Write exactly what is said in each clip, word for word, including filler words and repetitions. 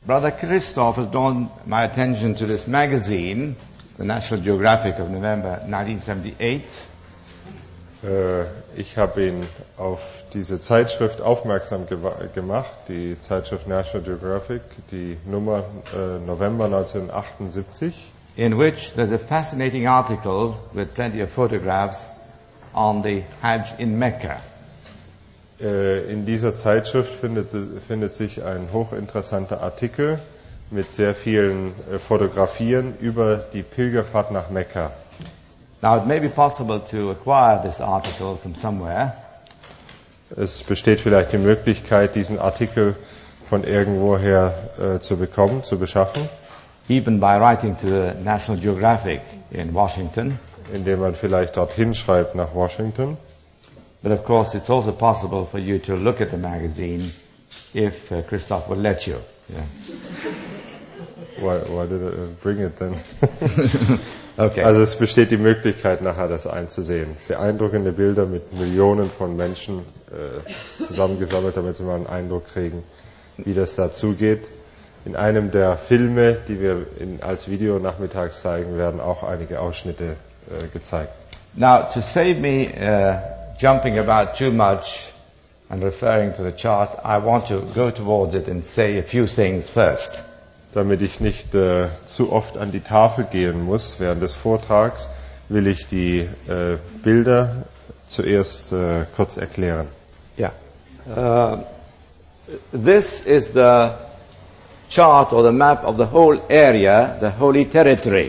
Brother Christoph has drawn my attention to this magazine, the National Geographic of November nineteen seventy-eight. Ich habe ihn auf diese Zeitschrift aufmerksam ge- gemacht, die Zeitschrift National Geographic, die Nummer äh, November neunzehnhundertachtundsiebzig. In which there's a fascinating article with plenty of photographs on the Hajj in Mecca. Äh, in dieser Zeitschrift findet, findet sich ein hochinteressanter Artikel mit sehr vielen äh, Fotografien über die Pilgerfahrt nach Mekka. Now it may be possible to acquire this article from somewhere. Es besteht vielleicht die Möglichkeit, diesen Artikel von irgendwoher äh, zu bekommen, zu beschaffen. Even by writing to the National Geographic in Washington. Indem man vielleicht dorthin schreibt nach Washington. But of course it's also possible for you to look at the magazine if uh, Christoph will let you. Yeah. Why, why did I bring it then? Okay. Also es besteht die Möglichkeit, nachher das einzusehen. Sehr eindruckende Bilder mit Millionen von Menschen äh, zusammengesammelt, damit Sie mal einen Eindruck kriegen, wie das dazugeht. In einem der Filme, die wir in, als Video nachmittags zeigen, werden auch einige Ausschnitte äh, gezeigt. Now, to save me uh, jumping about too much and referring to the chart, I want to go towards it and say a few things first. Damit ich nicht äh, zu oft an die Tafel gehen muss während des Vortrags, will ich die äh, Bilder zuerst äh, kurz erklären. Yeah. Uh, this is the chart or the map of the whole area, the Holy Territory.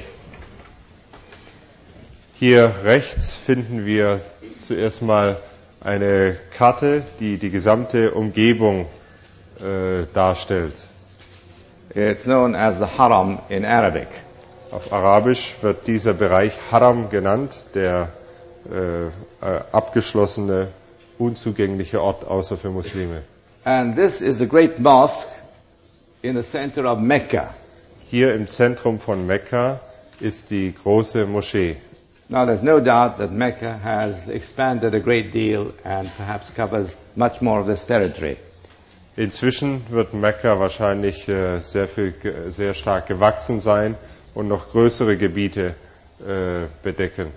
Hier rechts finden wir zuerst mal eine Karte, die die gesamte Umgebung äh, darstellt. It's known as the Haram in Arabic. Auf Arabisch wird dieser Bereich Haram genannt, der äh, äh, abgeschlossene, unzugängliche Ort außer für Muslime. And this is the great mosque in the center of Mecca. Hier im Zentrum von Mekka ist die große Moschee. Now there's no doubt that Mecca has expanded a great deal and perhaps covers much more of this territory. Inzwischen wird Mekka wahrscheinlich äh, sehr viel, sehr stark gewachsen sein und noch größere Gebiete äh, bedecken.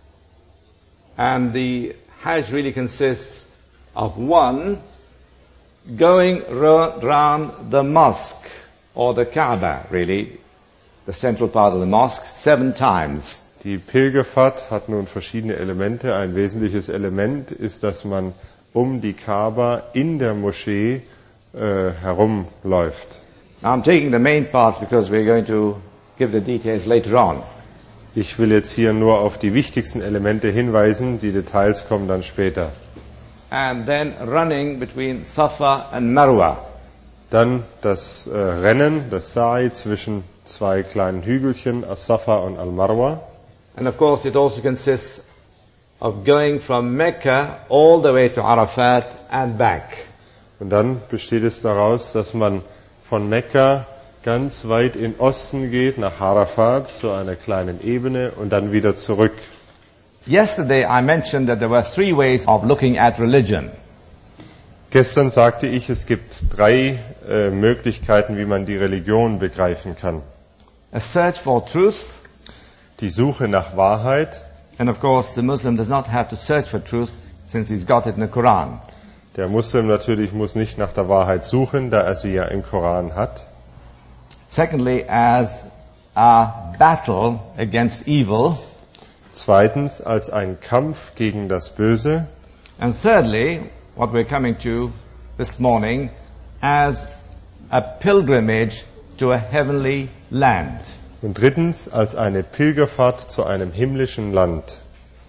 And the Hajj really consists of one going round the mosque or the Kaaba, really, the central part of the mosque, seven times. Die Pilgerfahrt hat nun verschiedene Elemente. Ein wesentliches Element ist, dass man um die Kaaba in der Moschee äh, herumläuft. Now I'm taking the main parts because we're going to give the details later on. Ich will jetzt hier nur auf die wichtigsten Elemente hinweisen. Die Details kommen dann später. And then running between Safa and Marwa. Dann das äh, Rennen, das Sa'i zwischen zwei kleinen Hügelchen, As-Safa und Al-Marwa. And of course it also consists of going from Mecca all the way to Arafat and back. Und dann besteht es daraus, dass man von Mekka ganz weit in Osten geht, nach Arafat, zu einer kleinen Ebene und dann wieder zurück. Yesterday I mentioned that there were three ways of looking at religion. Gestern sagte ich, es gibt drei äh, Möglichkeiten, wie man die Religion begreifen kann. A search for truth. Die Suche nach Wahrheit. And of course the Muslim does not have to search for truth since he's got it in the Quran. Der Muslim natürlich muss nicht nach der Wahrheit suchen, da er sie ja im Koran hat. Secondly, as a battle against evil. Zweitens, als ein Kampf gegen das Böse. And thirdly, what we're coming to this morning, as a pilgrimage to a heavenly land. Und drittens, als eine Pilgerfahrt zu einem himmlischen Land.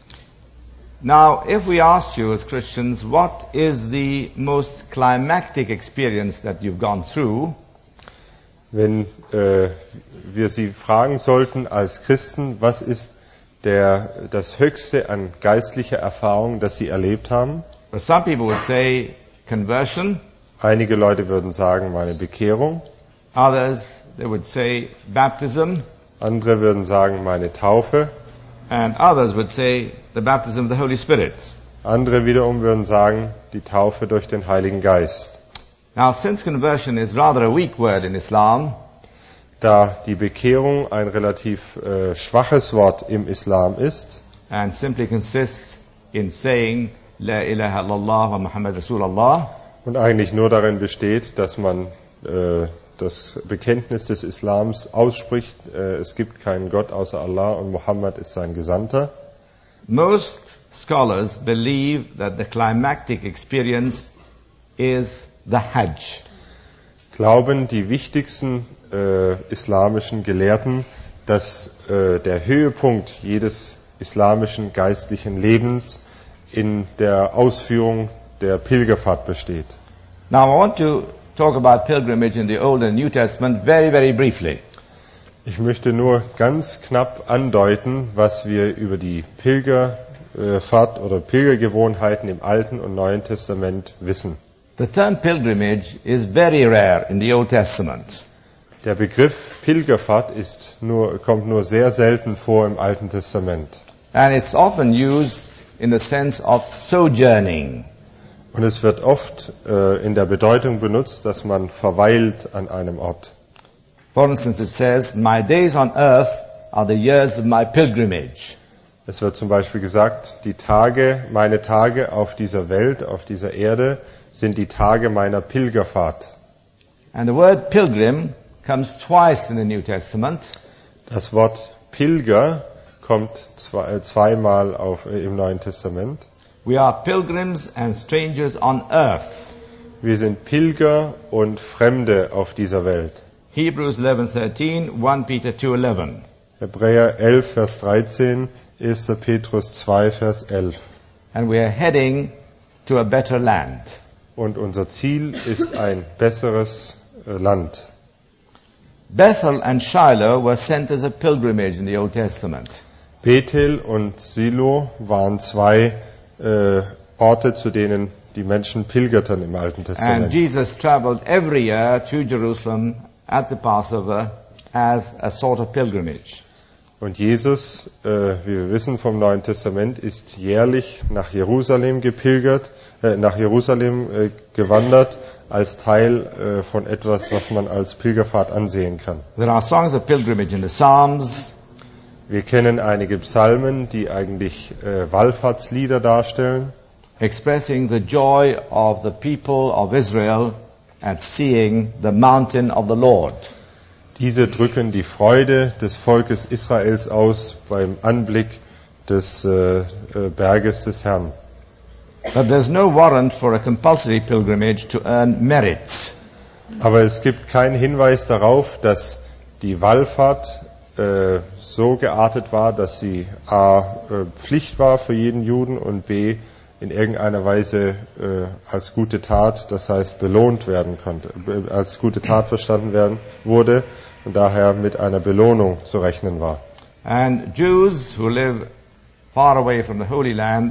Now, if we ask you as Christians, what is the most climactic experience that you've gone through? Wenn äh, wir Sie fragen sollten als Christen, was ist der, das Höchste an geistlicher Erfahrung, das Sie erlebt haben? Well, some people would say conversion. Einige Leute würden sagen, meine Bekehrung. Others, they would say baptism. Andere würden sagen, meine Taufe. And others would say the baptism of the Holy Spirit. Andere wiederum würden sagen, die Taufe durch den Heiligen Geist. Now, since conversion is rather a weak word in Islam, Da die Bekehrung ein relativ äh, schwaches Wort im Islam ist and simply consists in saying, La ilaha illallah wa Muhammad Rasulullah, und eigentlich nur darin besteht, dass man äh, das Bekenntnis des Islams ausspricht, äh, es gibt keinen Gott außer Allah und Muhammad ist sein Gesandter. most scholars believe that the climactic experience is the Hajj. Glauben die wichtigsten äh, islamischen Gelehrten, dass äh, der Höhepunkt jedes islamischen geistlichen Lebens in der Ausführung der Pilgerfahrt besteht. Now I want to talk about pilgrimage in the Old and New Testament very, very briefly. Ich möchte nur ganz knapp andeuten, was wir über die Pilgerfahrt oder Pilgergewohnheiten im Alten und Neuen Testament wissen. The term pilgrimage is very rare in the Old Testament. Der Begriff Pilgerfahrt ist nur, kommt nur sehr selten vor im Alten Testament. And it's often used in the sense of sojourning. Und es wird oft äh, in der Bedeutung benutzt, dass man verweilt an einem Ort. For instance, it says, my days on earth are the years of my pilgrimage. Es wird zum Beispiel gesagt, die Tage, meine Tage auf dieser Welt, auf dieser Erde, sind die Tage meiner Pilgerfahrt. And the word pilgrim comes twice in the New Testament. Das Wort Pilger kommt zwei, äh, zweimal auf, äh, im Neuen Testament. We are pilgrims and strangers on earth. Wir sind Pilger und Fremde auf dieser Welt. Hebrews eleven thirteen, First Peter two eleven. Hebräer elf, Vers dreizehn, Erster Petrus zwei, Vers elf. And we are heading to a better land. Und unser Ziel ist ein besseres äh, Land. Bethel and Shiloh were sent as a pilgrimage in the Old Testament. Bethel und Silo waren zwei äh, Orte, zu denen die Menschen pilgerten im Alten And Testament. Jesus traveled every year to Jerusalem at the Passover as a sort of pilgrimage. Und Jesus, äh, wie wir wissen vom Neuen Testament, ist jährlich nach Jerusalem gepilgert, äh, nach Jerusalem äh, gewandert, als Teil äh, von etwas, was man als Pilgerfahrt ansehen kann. There are songs of pilgrimage in the Psalms. Wir kennen einige Psalmen, die eigentlich äh, Wallfahrtslieder darstellen, expressing the joy of the people of Israel at seeing the mountain of the Lord. Diese drücken die Freude des Volkes Israels aus beim Anblick des äh, äh, Berges des Herrn. But there's no warrant for a compulsory pilgrimage to earn merits. Aber es gibt keinen Hinweis darauf, dass die Wallfahrt äh, so geartet war, dass sie a. Äh, Pflicht war für jeden Juden und b. in irgendeiner Weise äh, als gute Tat, das heißt belohnt werden konnte, äh, als gute Tat verstanden werden wurde und daher mit einer Belohnung zu rechnen war. And Jews who live far away from the Holy Land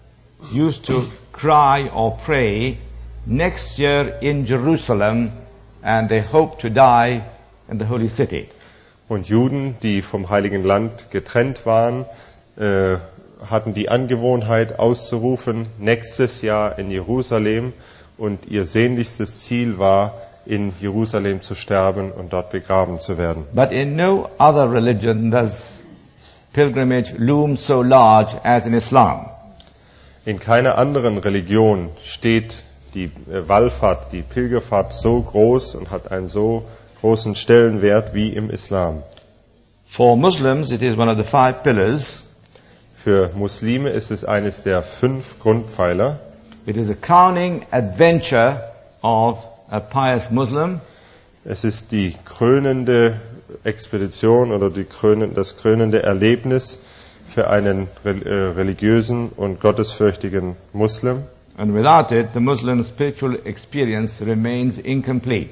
used to cry or pray, next year in Jerusalem, and they hope to die in the holy city. Und Juden, die vom Heiligen Land getrennt waren, äh, hatten die Angewohnheit auszurufen, nächstes Jahr in Jerusalem, und ihr sehnlichstes Ziel war, in Jerusalem zu sterben und dort begraben zu werden. But in no other religion does pilgrimage loom so large as in Islam. In keiner anderen Religion steht die Wallfahrt, die Pilgerfahrt so groß und hat einen so großen Stellenwert wie im Islam. For Muslims, it is one of the five pillars. Für Muslime ist es eines der fünf Grundpfeiler. It is a crowning adventure of a pious Muslim. Es ist die krönende Expedition oder die krönen, das krönende Erlebnis für einen religiösen und gottesfürchtigen Muslim. And without it, the Muslim's spiritual experience remains incomplete.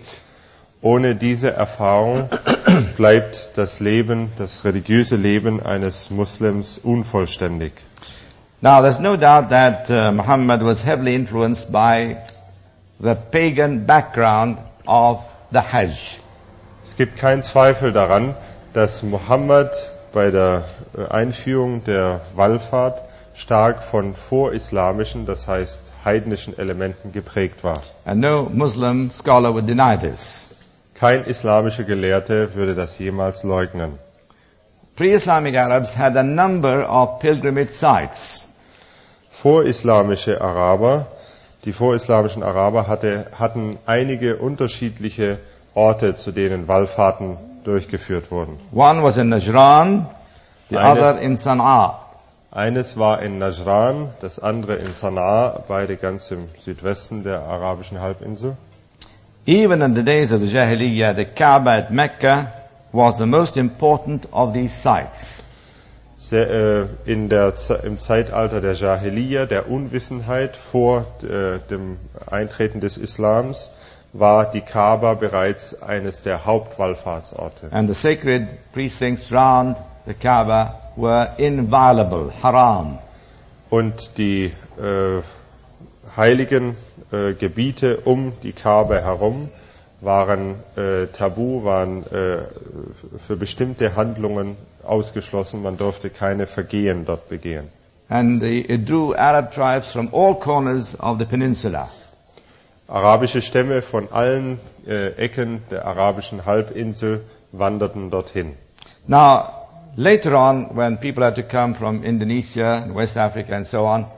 Ohne diese Erfahrung bleibt das Leben, das religiöse Leben eines Muslims unvollständig. Now, there's no doubt that uh, Muhammad was heavily influenced by the pagan background of the Hajj. Es gibt keinen Zweifel daran, dass Muhammad bei der Einführung der Wallfahrt stark von vorislamischen, das heißt heidnischen Elementen geprägt war. And no Muslim scholar would deny this. Kein islamischer Gelehrter würde das jemals leugnen. Pre-Islamic Arabs had a number of pilgrimage sites. Vorislamische Araber, die vorislamischen Araber hatte, hatten einige unterschiedliche Orte, zu denen Wallfahrten durchgeführt wurden. One was in Najran, the Eines- other in Sana'a. Eines war in Najran, das andere in Sana'a, beide ganz im Südwesten der arabischen Halbinsel. Even in the days of the Jahiliyyah, the Kaaba at Mecca was the most important of these sites. Sehr, äh, in der, Ze- Im Zeitalter der Jahiliyyah, der Unwissenheit vor äh, dem Eintreten des Islams, war die Kaaba bereits eines der Hauptwallfahrtsorte. And the sacred precincts round the Kaaba were inviolable, haram. Und die äh, heiligen äh, Gebiete um die Kaaba herum waren äh, tabu, waren äh, für bestimmte Handlungen ausgeschlossen. Man durfte keine Vergehen dort begehen. And the, it drew Arab tribes from all corners of the peninsula. Arabische Stämme von allen äh, Ecken der arabischen Halbinsel wanderten dorthin. Now, later on, when people had to come from Indonesia and West Africa and so on,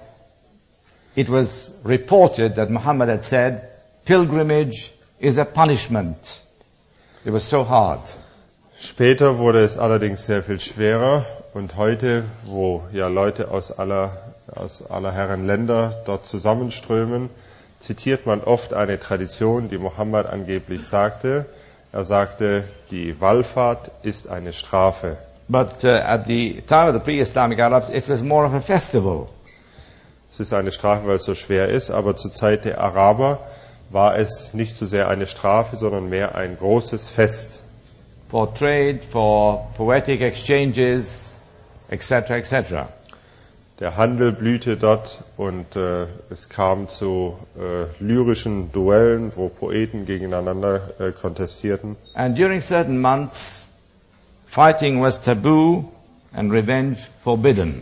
it was reported that Muhammad had said, pilgrimage is a punishment. It was so hard. Später wurde es allerdings sehr viel schwerer und heute, wo ja Leute aus aller, aus aller Herren Länder dort zusammenströmen, zitiert man oft eine Tradition, die Mohammed angeblich sagte. Er sagte, die Wallfahrt ist eine Strafe. But uh, at the time of the pre-Islamic Arabs, it was more of a festival. Es ist eine Strafe, weil es so schwer ist, aber zur Zeit der Araber war es nicht so sehr eine Strafe, sondern mehr ein großes Fest. For trade, for poetic exchanges, et cetera, et cetera. Der Handel blühte dort und äh, es kam zu äh, lyrischen Duellen, wo Poeten gegeneinander äh, kontestierten. And during certain months, fighting was taboo and revenge forbidden.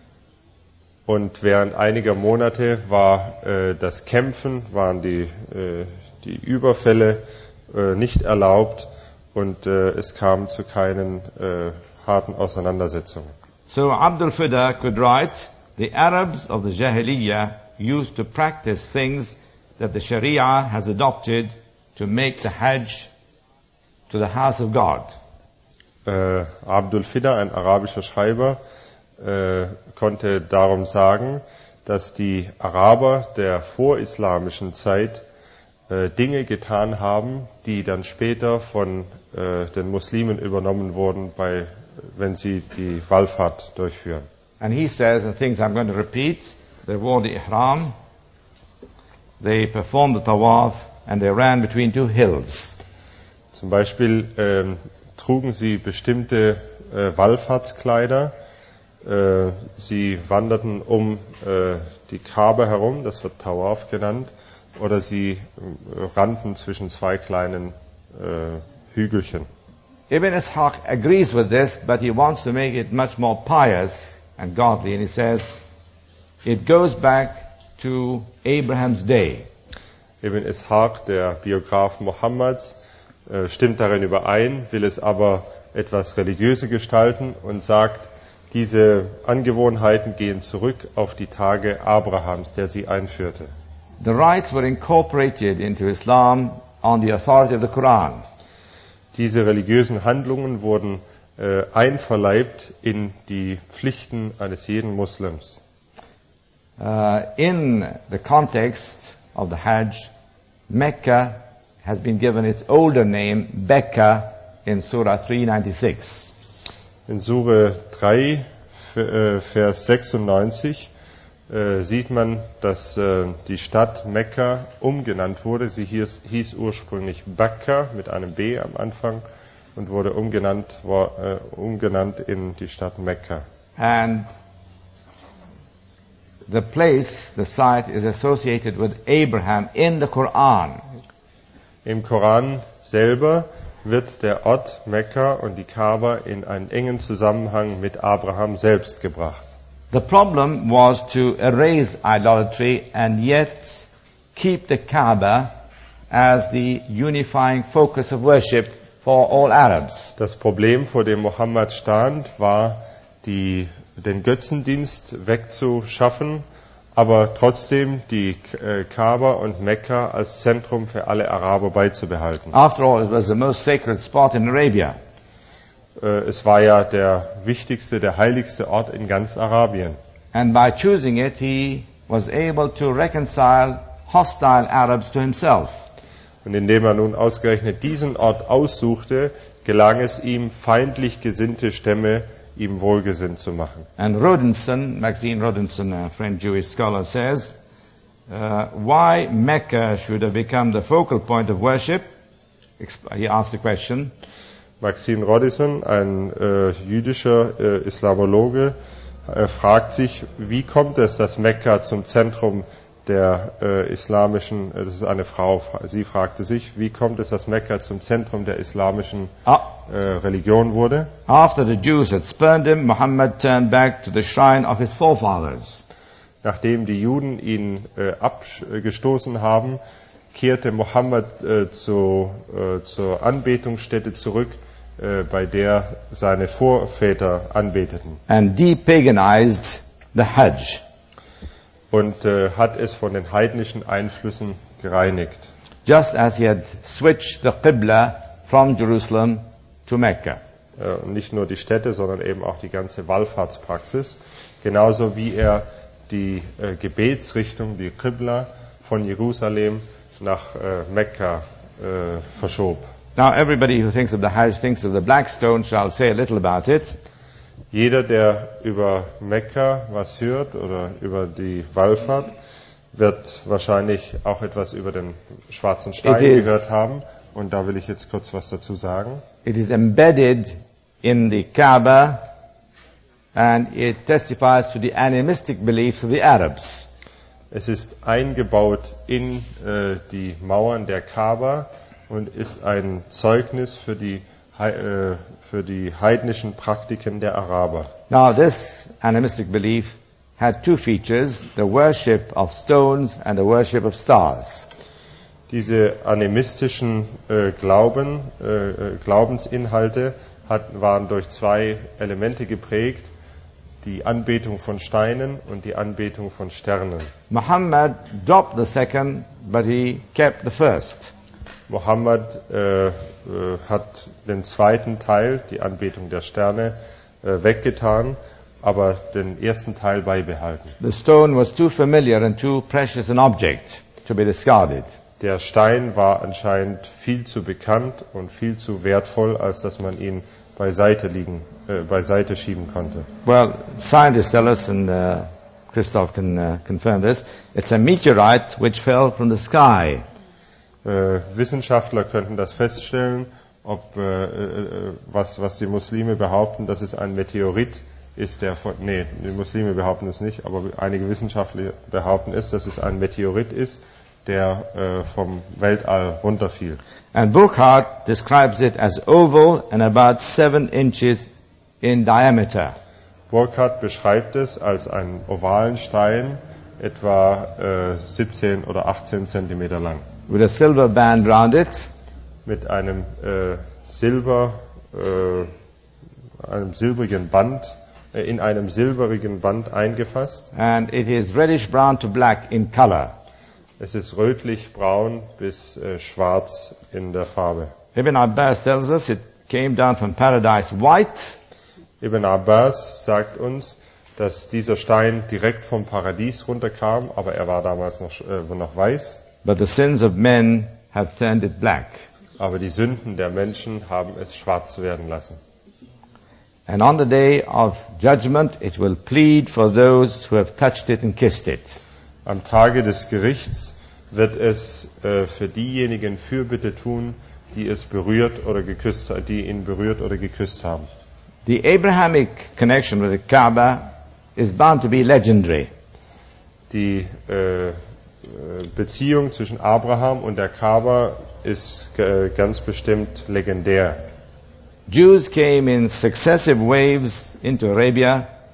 Und während einiger Monate war äh, das Kämpfen, waren die, äh, die Überfälle äh, nicht erlaubt und äh, es kam zu keinen äh, harten Auseinandersetzungen. So Abdul Fida could write, the Arabs of the Jahiliyyah used to practice things that the Sharia has adopted to make the Hajj to the house of God. Äh, Abdul Fida, ein arabischer Schreiber, äh, konnte darum sagen, dass die Araber der vorislamischen Zeit äh, Dinge getan haben, die dann später von äh, den Muslimen übernommen wurden, bei, wenn sie die Wallfahrt durchführen. And he says, and things I'm going to repeat, they wore the ihram, they performed the tawaf, and they ran between two hills. Zum Beispiel ähm, trugen sie bestimmte äh, Wallfahrtskleider. Äh, sie wanderten um äh, die Kaaba herum, das wird Tawaf genannt, oder sie äh, rannten zwischen zwei kleinen äh, Hügelchen. Ibn Ishaq agrees with this, but he wants to make it much more pious and godly, and he says, it goes back to Abraham's day. Ibn Ishaq, der Biograf Mohammeds, äh, stimmt darin überein, will es aber etwas religiöser gestalten und sagt, diese Angewohnheiten gehen zurück auf die Tage Abrahams, der sie einführte. The rites were incorporated into Islam on the authority of the Quran. Diese religiösen Handlungen wurden äh, einverleibt in die Pflichten eines jeden Muslims. Uh, in the context of the Hajj, Mecca has been given its older name, Becca, in Surah three ninety-six. In Sure drei, Vers sechsundneunzig, äh, sieht man, dass äh, die Stadt Mekka umgenannt wurde. Sie hieß, hieß ursprünglich Bakka mit einem B am Anfang und wurde umgenannt, war, äh, umgenannt in die Stadt Mekka. And the place, the site, is associated with Abraham in the Quran. Im Koran selber wird der Ort Mekka und die Kaaba in einen engen Zusammenhang mit Abraham selbst gebracht. The problem was to erase idolatry and yet keep the Kaaba as the unifying focus of worship for all Arabs. Das Problem, vor dem Mohammed stand, war, die, den Götzendienst wegzuschaffen, aber trotzdem die äh, Kaaba und Mekka als Zentrum für alle Araber beizubehalten. After all, it was the most sacred spot in Arabia. Äh, es war ja der wichtigste, der heiligste Ort in ganz Arabien. And by choosing it, he was able to reconcile hostile Arabs to himself. Und indem er nun ausgerechnet diesen Ort aussuchte, gelang es ihm, feindlich gesinnte Stämme ihm wohlgesinnt zu machen. And Rodinson, Maxine Rodinson, a French Jewish scholar, says, uh, why Mecca should have become the focal point of worship? He asked the question. Maxine Rodinson, ein äh, jüdischer äh, Islamologe, äh, fragt sich, wie kommt es, dass Mekka zum Zentrum der äh, islamischen, äh, das ist eine Frau, sie fragte sich, wie kommt es, dass Mekka zum Zentrum der islamischen äh, Religion wurde? After the Jews had spurned him, Muhammad turned back to the shrine of his forefathers. Nachdem die Juden ihn äh, abgestoßen haben, kehrte Mohammed äh, zu, äh, zur Anbetungsstätte zurück, äh, bei der seine Vorväter anbeteten. And depaganized the Hajj. Und äh, hat es von den heidnischen Einflüssen gereinigt. Just as he had switched the Qibla from Jerusalem to Mecca. Äh, und nicht nur die Städte, sondern eben auch die ganze Wallfahrtspraxis. Genauso wie er die äh, Gebetsrichtung, die Qibla von Jerusalem nach äh, Mekka äh, verschob. Now everybody who thinks of the Hajj thinks of the black stone, so I'll say a little about it. Jeder, der über Mekka was hört oder über die Wallfahrt, wird wahrscheinlich auch etwas über den schwarzen Stein gehört haben. Und da will ich jetzt kurz was dazu sagen. It is embedded in the Kaaba and it testifies to the animistic beliefs of the Arabs. Es ist eingebaut in äh, die Mauern der Kaaba und ist ein Zeugnis für die äh, für die heidnischen Praktiken der Araber. Now this animistic belief had two features, the worship of stones and the worship of stars. Diese animistischen äh, Glauben, äh, Glaubensinhalte hat, waren durch zwei Elemente geprägt, die Anbetung von Steinen und die Anbetung von Sternen. Muhammad dropped the second, but he kept the first. Mohammed äh, äh, hat den zweiten Teil, die Anbetung der Sterne, äh, weggetan, aber den ersten Teil beibehalten. The stone was too familiar and too precious an object to be discarded. Der Stein war anscheinend viel zu bekannt und viel zu wertvoll, als dass man ihn beiseite liegen, äh, beiseite schieben konnte. Well, scientists tell us, and uh, Christoph can uh, confirm this, it's a meteorite which fell from the sky. Äh, Wissenschaftler könnten das feststellen, ob äh, äh, was, was die Muslime behaupten, dass es ein Meteorit ist, der von, nee, die Muslime behaupten es nicht, aber einige Wissenschaftler behaupten es, dass es ein Meteorit ist, der äh, vom Weltall runterfiel. And Burckhardt describes it as oval and about seven inches in diameter. Burckhardt beschreibt es als einen ovalen Stein, etwa äh, siebzehn oder achtzehn Zentimeter lang. With a silver band round it. Mit einem äh, Silber, äh, einem silbrigen Band, äh, in einem silberigen Band eingefasst. And it is reddish brown to black in color. Es ist rötlich-braun bis äh, schwarz in der Farbe. Ibn Abbas tells us it came down from paradise white. Ibn Abbas sagt uns, dass dieser Stein direkt vom Paradies runterkam, aber er war damals noch, äh, noch weiß. But the sins of men have turned it black. Aber die Sünden der Menschen haben es schwarz werden lassen. And on the day of judgment it will plead for those who have touched it and kissed it. Am Tage des Gerichts wird es äh, für diejenigen Fürbitte tun, die es berührt oder geküsst, die ihn berührt oder geküsst haben. The Abrahamic connection with the Kaaba is bound to be legendary. Die äh, Beziehung zwischen Abraham und der Kaaba ist äh, ganz bestimmt legendär. Jews came in successive waves into Arabia.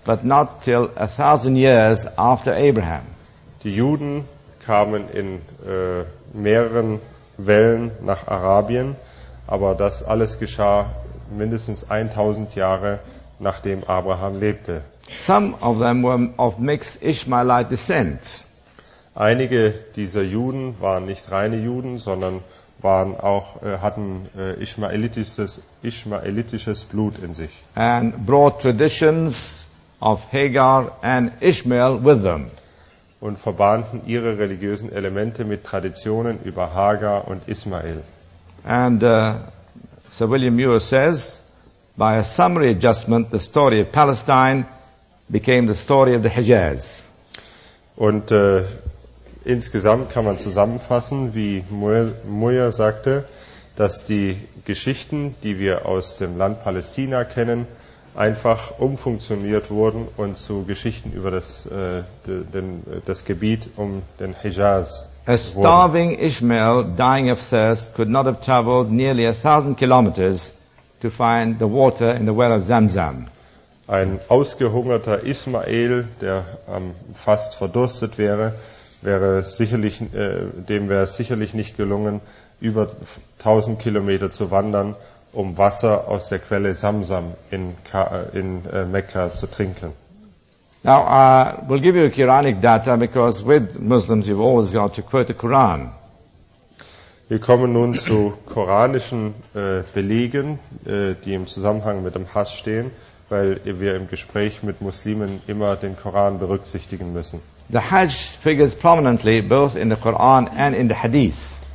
but not till a thousand years after Abraham. Die Juden kamen in äh, mehreren Wellen nach Arabien, aber das alles geschah mindestens tausend Jahre nachdem Abraham lebte. Some of them were of mixed Ishmaelite descent. Einige dieser Juden waren nicht reine Juden, sondern waren auch, äh, hatten äh, ismaelitisches, ismaelitisches Blut in sich. And brought traditions of Hagar and Ishmael with them. Und verbanden ihre religiösen Elemente mit Traditionen über Hagar und Ismael. And uh, Sir William Muir says, by a summary adjustment, the story of Palestine became the story of the Hijaz. Und äh, insgesamt kann man zusammenfassen, wie Muir sagte, dass die Geschichten, die wir aus dem Land Palästina kennen, einfach umfunktioniert wurden und zu Geschichten über das, äh, den, das Gebiet um den Hijaz A starving Ishmael dying of thirst could not have traveled nearly a thousand kilometers to find the water in the well of Zamzam. Ein ausgehungerter Ismael, der ähm, fast verdurstet wäre, wäre sicherlich, äh, dem wäre es sicherlich nicht gelungen, über tausend Kilometer zu wandern, um Wasser aus der Quelle Zamzam in, Ka- in äh, Mekka zu trinken. Now, uh, we'll give you Quranic data because with Muslims you've always got to quote the Quran. Wir kommen nun zu koranischen äh, Belegen, äh, die im Zusammenhang mit dem Hajj stehen, weil wir im Gespräch mit Muslimen immer den Koran berücksichtigen müssen. The Hajj figures prominently both in the Quran and in the Hadith.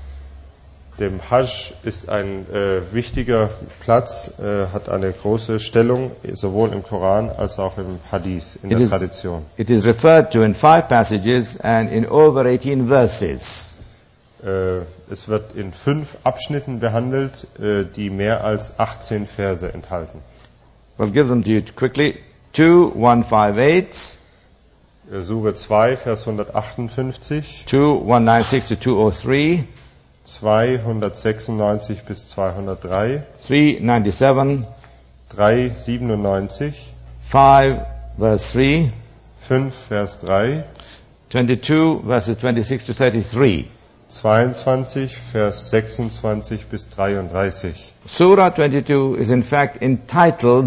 Dem Hajj ist ein äh, wichtiger Platz, äh, hat eine große Stellung, sowohl im Koran als auch im Hadith, in It der is- Tradition. It is referred to in five passages and in over eighteen verses. Äh, es wird in fünf Abschnitten behandelt, äh, die mehr als achtzehn Verse enthalten. We'll give them to you quickly. two, one fifty-eight, Äh, Sure zwei, Vers hundertachtundfünfzig, two, one ninety-six to two oh three, zweihundertsechsundneunzig bis zweihundertdrei, three ninety-seven, dreihundertsiebenundneunzig, five verse three, fünf Vers drei, twenty-two verses twenty-six to thirty-three. zweiundzwanzig Vers sechsundzwanzig bis dreiunddreißig. Surah twenty-two is in fact entitled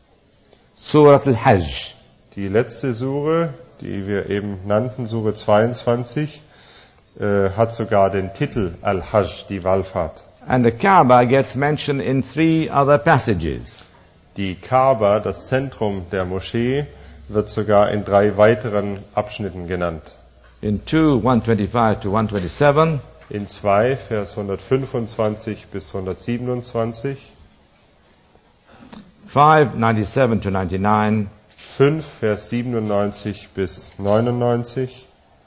Surah al-Hajj. Die letzte Sure, die wir eben nannten, Sure zweiundzwanzig, äh, hat sogar den Titel Al-Hajj, die Wallfahrt. And the Kaaba gets mentioned in three other passages. Die Kaaba, das Zentrum der Moschee, wird sogar in drei weiteren Abschnitten genannt. In two, one twenty-five to one twenty-seven, In zwei Vers hundertfünfundzwanzig bis hundertsiebenundzwanzig, five ninety-seven to ninety-nine, fünf Vers siebenundneunzig bis neunundneunzig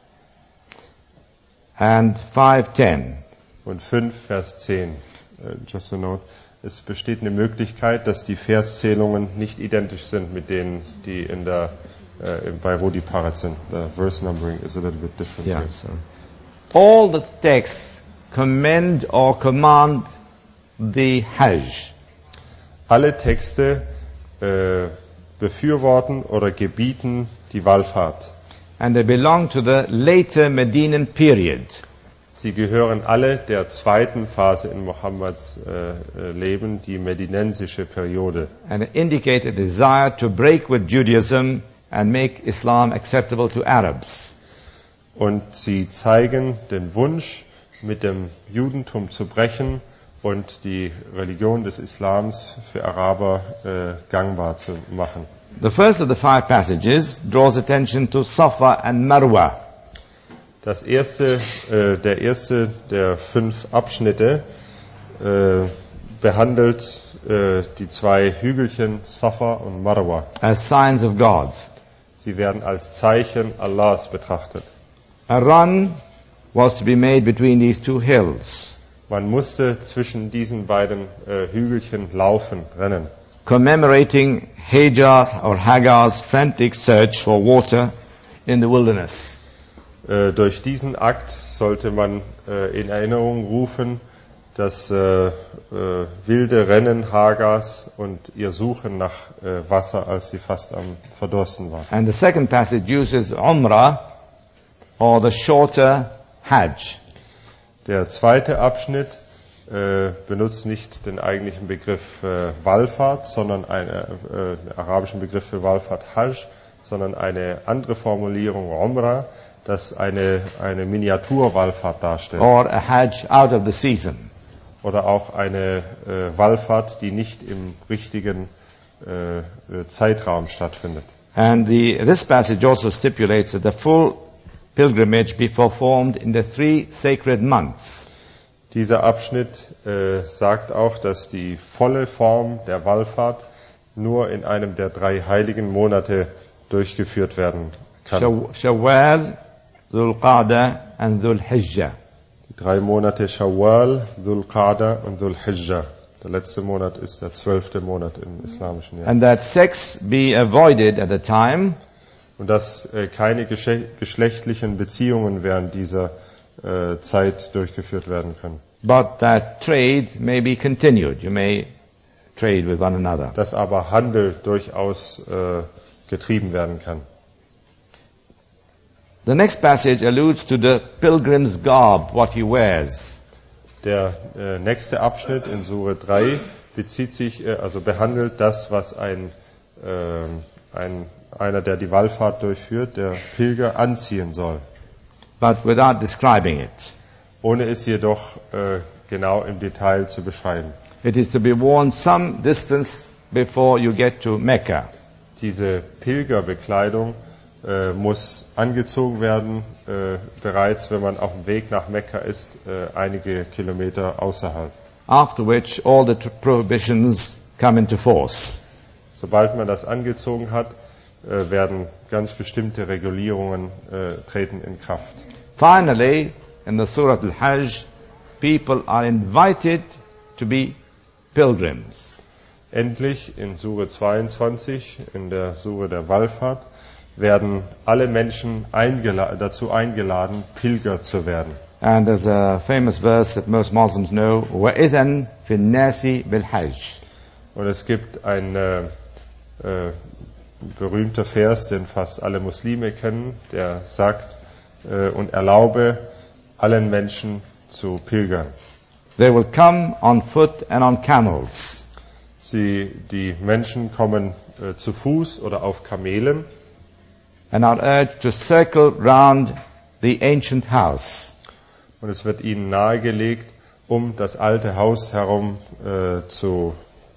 and five ten. und fünf Vers zehn. Äh, just a note. Es besteht eine Möglichkeit, dass die Verszählungen nicht identisch sind mit denen, die in der äh, bei Rudi Parat sind. The verse numbering is a little bit different Yeah, here. so. All the texts commend or command the Hajj. Alle Texte äh, befürworten oder gebieten die Wallfahrt. And they belong to the later Medinan period. Sie gehören alle der zweiten Phase in Mohammeds äh, Leben, die medinensische Periode. And indicate a desire to break with Judaism and make Islam acceptable to Arabs. Und sie zeigen den Wunsch, mit dem Judentum zu brechen und die Religion des Islams für Araber äh, gangbar zu machen. The first of the five passages draws attention to Safa and Marwa. Das erste, äh, der erste der fünf Abschnitte äh, behandelt äh, die zwei Hügelchen Safa und Marwa. As signs of God. Sie werden als Zeichen Allahs betrachtet. A run was to be made between these two hills, Man musste zwischen diesen beiden äh, Hügelchen laufen, rennen, commemorating Hajar's or Hagar's frantic search for water in the wilderness. Äh, durch diesen Akt sollte man äh, in Erinnerung rufen das äh, äh, wilde Rennen Hagars und ihr Suchen nach äh, Wasser, als sie fast am Verdursten war. And the second passage uses Umrah, or the shorter Hajj. Der zweite Abschnitt äh, benutzt nicht den eigentlichen Begriff äh, Wallfahrt, sondern einen äh, arabischen Begriff für Wallfahrt Hajj, sondern eine andere Formulierung Umrah, das eine, eine Miniaturwallfahrt darstellt. Or a Hajj out of the season. Oder auch eine äh, Wallfahrt, die nicht im richtigen äh, Zeitraum stattfindet. And the, this passage also stipulates that the full pilgrimage be performed in the three sacred months. Dieser Abschnitt äh, sagt auch, dass die volle Form der Wallfahrt nur in einem der drei heiligen Monate durchgeführt werden kann. Shaw- Shawwal, Dhul Qa'dah and Dhul Hijjah. Die drei Monate Shawwal, Dhul Qa'dah und Dhul Hijjah. Der letzte Monat ist der zwölfte Monat im islamischen Jahr. And that sex be avoided at the time, Und dass äh, keine gesche- geschlechtlichen Beziehungen während dieser äh, Zeit durchgeführt werden können. but that trade may be continued. You may trade with one another. Dass aber Handel durchaus äh, getrieben werden kann. The next passage alludes to the pilgrim's garb, what he wears. Der äh, nächste Abschnitt in Sure drei bezieht sich, äh, also behandelt das, was ein, äh, ein, einer, der die Wallfahrt durchführt, der Pilger anziehen soll. But without describing it. Ohne es jedoch äh, genau im Detail zu beschreiben. It is to be worn some distance before you get to Mecca. Diese Pilgerbekleidung äh, muss angezogen werden, äh, bereits wenn man auf dem Weg nach Mekka ist, äh, einige Kilometer außerhalb. After which all the t- prohibitions come into force. Sobald man das angezogen hat, äh, werden ganz bestimmte Regulierungen äh, treten in Kraft. Finally, in the Surah Al-Hajj, people are invited to be pilgrims. Endlich in Sure zweiundzwanzig, in der Sure der Wallfahrt, werden alle Menschen eingela- dazu eingeladen, Pilger zu werden. And there's a famous verse that most Muslims know, وَإِذَنْ فِي النَّاسِ بِالْحَجِّ. Und es gibt ein äh, äh, berühmter Vers, den fast alle Muslime kennen, der sagt, äh, und erlaube allen Menschen zu pilgern. They will come on foot and on camels. Sie, die Menschen kommen äh, zu Fuß oder auf Kamelen And are urged to circle round the ancient house. und es wird ihnen nahegelegt, um das alte Haus herum äh, zu,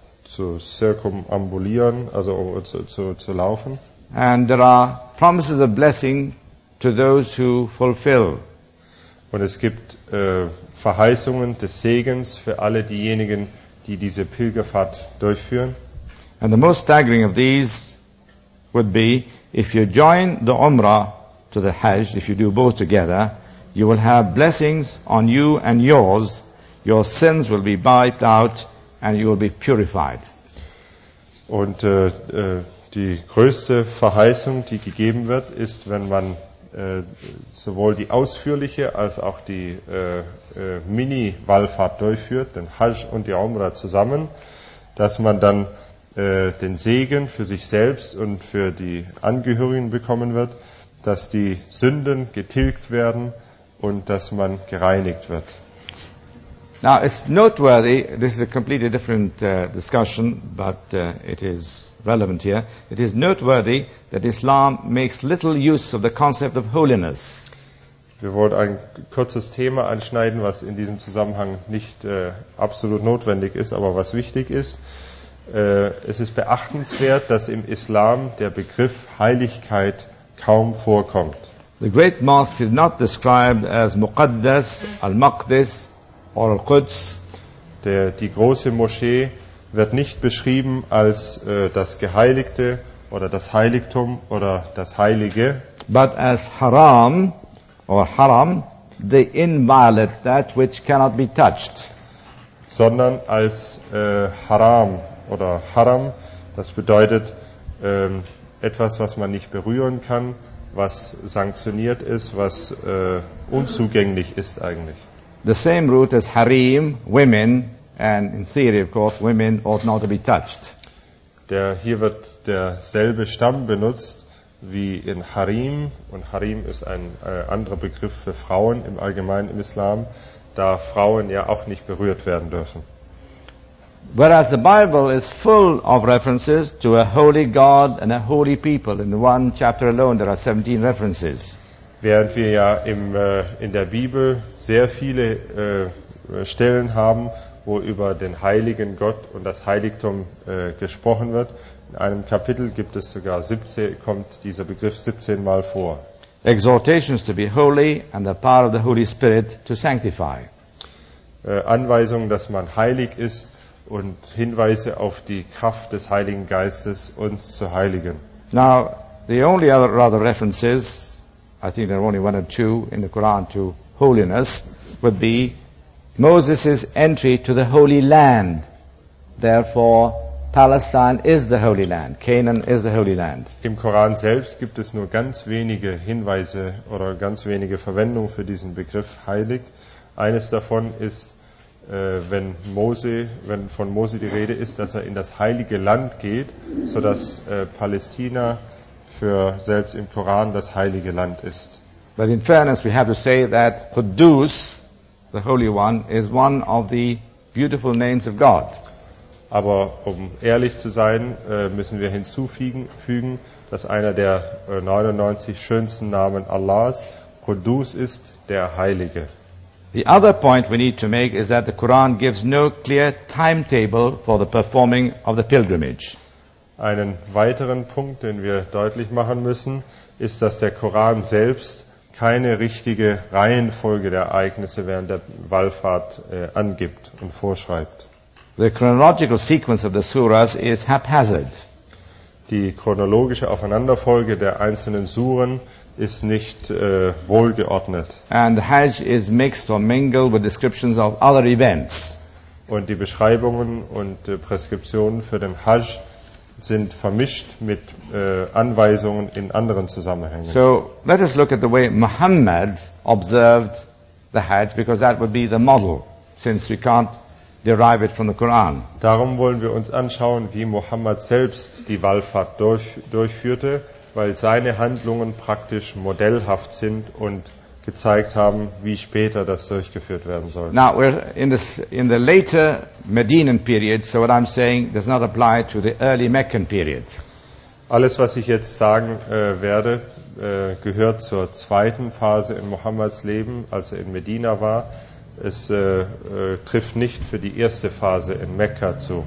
zu zirkumambulieren, also um, zu, zu, zu laufen. And there are promises of blessing to those who fulfill. Und es gibt äh, Verheißungen des Segens für alle diejenigen, die diese Pilgerfahrt durchführen. And the most staggering of these would be if you join the Umrah to the Hajj, if you do both together, you will have blessings on you and yours. Your sins will be wiped out and you will be purified. Und äh, äh, die größte Verheißung, die gegeben wird, ist, wenn man äh, sowohl die ausführliche als auch die äh, äh, Mini-Wallfahrt durchführt, den Hajj und die Umrah zusammen, dass man dann äh, den Segen für sich selbst und für die Angehörigen bekommen wird, dass die Sünden getilgt werden und dass man gereinigt wird. Now, it's noteworthy, this is a completely different uh, discussion, but uh, it is relevant here. It is noteworthy that Islam makes little use of the concept of holiness. Wir wollen ein kurzes Thema anschneiden, was in diesem Zusammenhang nicht äh, absolut notwendig ist, aber was wichtig ist. Äh, es ist beachtenswert, dass im Islam der Begriff Heiligkeit kaum vorkommt. The great mosque is not described as Muqaddas, Al-Maqdis, or Al-Quds. Der, die große Moschee wird nicht beschrieben als äh, das Geheiligte oder das Heiligtum oder das Heilige, but as Haram, or Haram, the inviolate, that which cannot be touched. sondern als äh, Haram oder Haram, das bedeutet ähm, etwas, was man nicht berühren kann, was sanktioniert ist, was äh, unzugänglich ist eigentlich. the same root as harim, women, and in theory, of course, women ought not to be touched. Der, hier wird derselbe Stamm benutzt wie in Harim, und Harim ist ein äh, anderer Begriff für Frauen im Allgemeinen im Islam, da Frauen ja auch nicht berührt werden dürfen. Whereas the Bible is full of references to a holy God and a holy people. In one chapter alone there are seventeen references. Während wir ja im, äh, in der Bibel sehr viele äh, Stellen haben, wo über den heiligen Gott und das Heiligtum äh, gesprochen wird. In einem Kapitel gibt es sogar siebzehn, kommt dieser Begriff siebzehn Mal vor. Exhortations to be holy and the power of the Holy Spirit to sanctify. Äh, Anweisungen, dass man heilig ist, und Hinweise auf die Kraft des Heiligen Geistes, uns zu heiligen. Now, the only other other references, I think there are only one or two in the Quran to holiness, would be Moses' entry to the Holy Land. Therefore, Palestine is the Holy Land. Canaan is the Holy Land. Im Koran selbst gibt es nur ganz wenige Hinweise oder ganz wenige Verwendungen für diesen Begriff heilig. Eines davon ist, wenn Mose, wenn von Mose die Rede ist, dass er in das heilige Land geht, sodass äh, Palästina für selbst im Koran das heilige Land ist. But in fairness, we have to say that Quddus, the Holy One, is one of the beautiful names of God. Aber um ehrlich zu sein, äh, müssen wir hinzufügen, fügen, dass einer der äh, neunundneunzig schönsten Namen Allahs Quddus ist, der Heilige. The other point we need to make is that the Quran gives no clear timetable for the performing of the pilgrimage. Einen weiteren Punkt, den wir deutlich machen müssen, ist, dass der Koran selbst keine richtige Reihenfolge der Ereignisse während der Wallfahrt äh, angibt und vorschreibt. The chronological sequence of the surahs is haphazard. Die chronologische Aufeinanderfolge der einzelnen Suren ist nicht äh, wohlgeordnet. And the Hajj is mixed or mingled with descriptions of other events. Und die Beschreibungen und äh, Preskriptionen für den Hajj sind vermischt mit äh, Anweisungen in anderen Zusammenhängen. So let us look at the way Muhammad observed the Hajj, because that would be the model, since we can't derive it from the Quran. Darum wollen wir uns anschauen, wie Mohammed selbst die Wallfahrt durch, durchführte, weil seine Handlungen praktisch modellhaft sind und gezeigt haben, wie später das durchgeführt werden soll. Now we're in this in the later Medinan period, so what I'm saying does not apply to the early Meccan period. Alles, was ich jetzt sagen äh, werde, äh, gehört zur zweiten Phase in Mohammeds Leben, als er in Medina war. Es äh, äh, trifft nicht für die erste Phase in Mekka zu.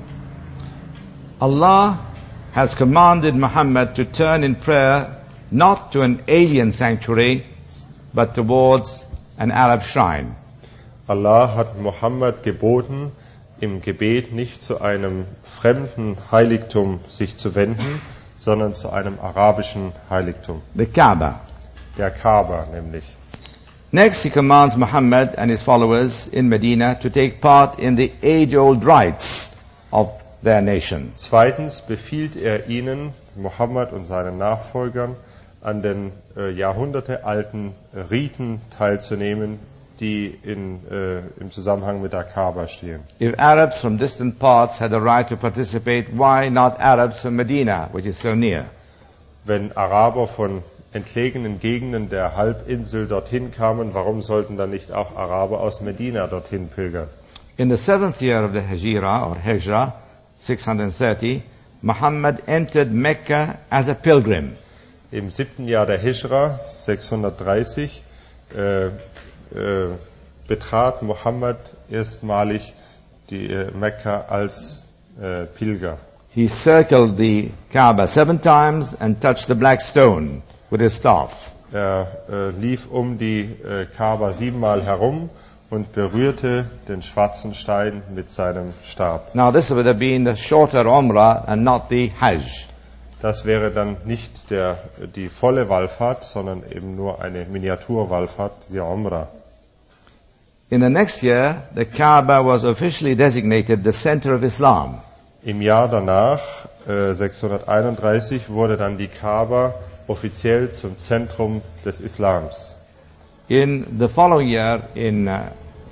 Allah has commanded Muhammad to turn in prayer not to an alien sanctuary, but towards an Arab shrine. Allah hat Mohammed geboten, im Gebet nicht zu einem fremden Heiligtum sich zu wenden, sondern zu einem arabischen Heiligtum. The Kaaba. Der Kaaba nämlich. Next, he commands Muhammad and his followers in Medina to take part in the age-old rites of their nation. Zweitens befiehlt er ihnen, Mohammed und seinen Nachfolgern, an den äh, jahrhundertealten Riten teilzunehmen, die in, äh, im Zusammenhang mit der Kaaba stehen. If Arabs from distant parts had a right to participate, why not Arabs from Medina, which is so near? Wenn Araber von entlegenen Gegenden der Halbinsel dorthin kamen, warum sollten dann nicht auch Araber aus Medina dorthin pilgern? In the seventh year of the Hijra, or Hijra, six hundred thirty, Muhammad entered Mecca as a pilgrim. Im siebten Jahr der Hijra, sechshundertdreißig, äh, äh, betrat Mohammed erstmalig die äh, Mekka als äh, Pilger. He circled the Kaaba seven times and touched the black stone with his staff. Er äh, lief um die äh, Kaaba siebenmal herum und berührte den schwarzen Stein mit seinem Stab. Now this would have been the shorter Umrah and not the Hajj. Das wäre dann nicht der, die volle Wallfahrt, sondern eben nur eine Miniaturwallfahrt, die Umrah. In the next year, the Kaaba was officially designated the center of Islam. Im Jahr danach, äh, sechshunderteinunddreißig, wurde dann die Kaaba offiziell zum Zentrum des Islams. In the following year, in uh,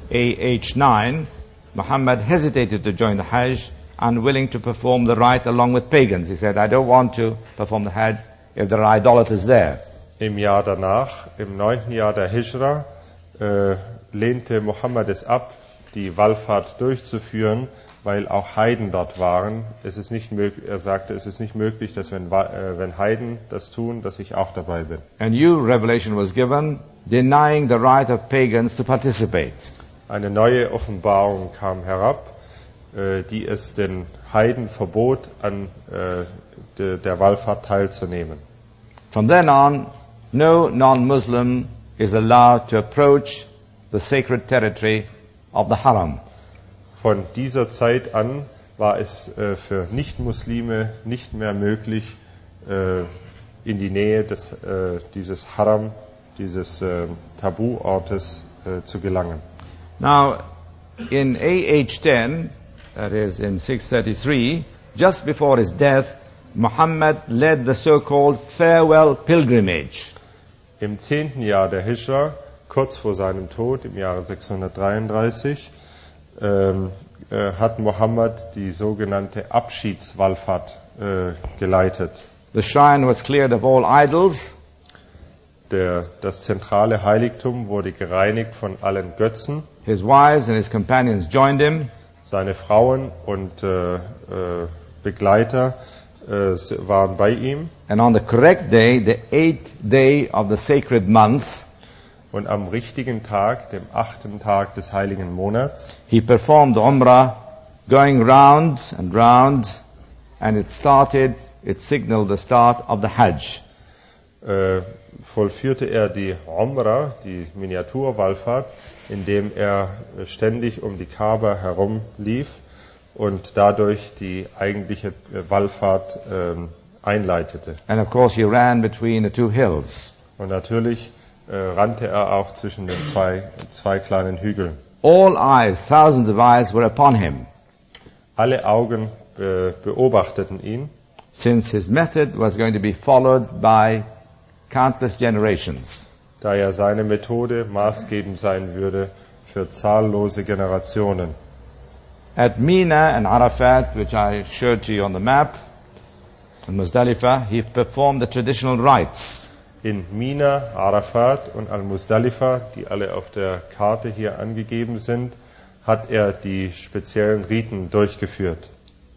age nine, Muhammad hesitated to join the Hajj, unwilling to perform the rite along with pagans. He said, I don't want to perform the Hajj if there are idolaters there. Im Jahr danach, im neunten Jahr der Hijra, äh, lehnte Mohammed es ab, die Wallfahrt durchzuführen, weil auch Heiden dort waren. Es ist nicht möglich, er sagte, es ist nicht möglich, dass wenn, äh, wenn Heiden das tun, dass ich auch dabei bin. A new revelation was given, denying the right of pagans to participate. Eine neue Offenbarung kam herab, äh, die es den Heiden verbot, an äh, de, der Wallfahrt teilzunehmen. From then on, no non-Muslim is allowed to approach the sacred territory of the Haram. Von dieser Zeit an war es äh, für Nicht-Muslime nicht mehr möglich, äh, in die Nähe des, äh, dieses Haram, dieses äh, Tabuortes äh, zu gelangen. Now, in A H ten, that is in six thirty-three, just before his death, Muhammad led the so-called farewell pilgrimage. Im zehnten Jahr der Hijra, kurz vor seinem Tod, im Jahre sechshundertdreiunddreißig, ähm, äh, hat Muhammad die sogenannte Abschiedswallfahrt äh, geleitet. The shrine was cleared of all idols. Der, das zentrale Heiligtum wurde gereinigt von allen Götzen. His wives and his companions joined him. Seine Frauen und äh, äh, Begleiter äh, waren bei ihm. And on the correct day, the eighth day of the sacred month, Und am richtigen Tag, dem achten Tag des heiligen Monats, he performed Umrah, going round and round, and it started, it signaled the start of the Hajj. äh, vollführte er die Umrah, die Miniaturwallfahrt, indem er ständig um die Kaaba herumlief und dadurch die eigentliche Wallfahrt ähm, einleitete. And of course he ran between the two hills. Und natürlich äh, rannte er auch zwischen den zwei, zwei kleinen Hügeln. All eyes, thousands of eyes were upon him, Alle Augen äh, beobachteten ihn, since his method was going to be followed by countless generations. da ja seine Methode maßgebend sein würde für zahllose Generationen. At Mina and Arafat, which I showed to you on the map, in Muzdalifah, he performed the traditional rites. In Mina, Arafat und Al-Muzdalifa, die alle auf der Karte hier angegeben sind, hat er die speziellen Riten durchgeführt.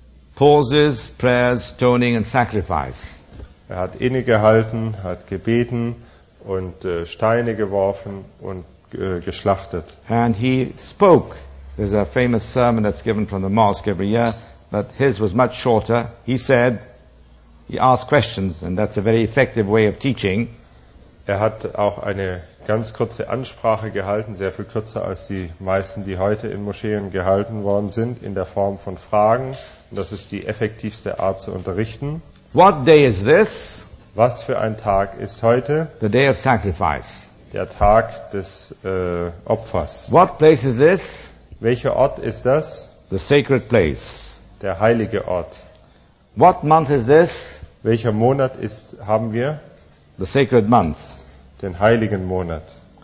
Pauses, prayers, stoning and sacrifice. Er hat innegehalten, hat gebeten und äh, Steine geworfen und äh, geschlachtet. And he spoke. There's a famous sermon that's given from the mosque every year, but his was much shorter. He said, he asked questions, and that's a very effective way of teaching. Er hat auch eine ganz kurze Ansprache gehalten, sehr viel kürzer als die meisten, die heute in Moscheen gehalten worden sind, in der Form von Fragen. Und das ist die effektivste Art zu unterrichten. What day is this? Was für ein Tag ist heute? The day of sacrifice. Der Tag des äh, Opfers. What place is this? Welcher Ort ist das? The sacred place. Der heilige Ort. What month is this? Welcher Monat ist, haben wir? The sacred month. Den heiligen Monat.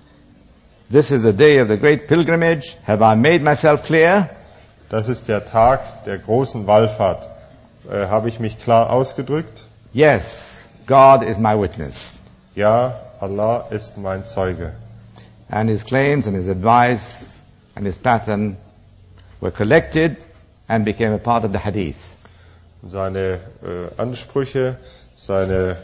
This is the day of the great pilgrimage. Have I made myself clear? Das ist der Tag der großen Wallfahrt. Äh, habe ich mich klar ausgedrückt? Yes, God is my witness. Ja, Allah ist mein Zeuge. And his claims and his advice and his pattern were collected and became a part of the hadith. Seine äh, Ansprüche, seine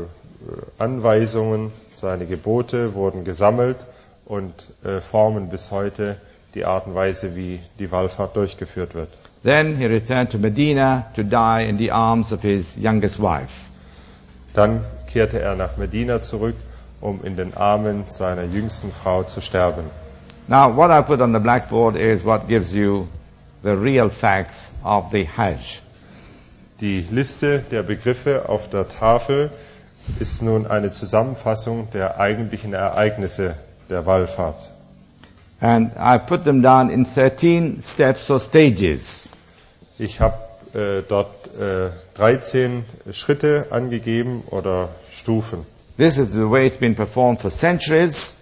äh, Anweisungen, seine Gebote wurden gesammelt und äh, formen bis heute die Art und Weise, wie die Wallfahrt durchgeführt wird. Then he returned to Medina to die in the arms of his youngest wife. Dann kehrte er nach Medina zurück, um in den Armen seiner jüngsten Frau zu sterben. Now, what I put on the blackboard is what gives you the real facts of the Hajj. Die Liste der Begriffe auf der Tafel ist nun eine Zusammenfassung der eigentlichen Ereignisse der Wallfahrt. And I put them down in thirteen steps or stages. Ich habe äh, dort äh, dreizehn Schritte angegeben oder Stufen. This is the way it's been performed for centuries.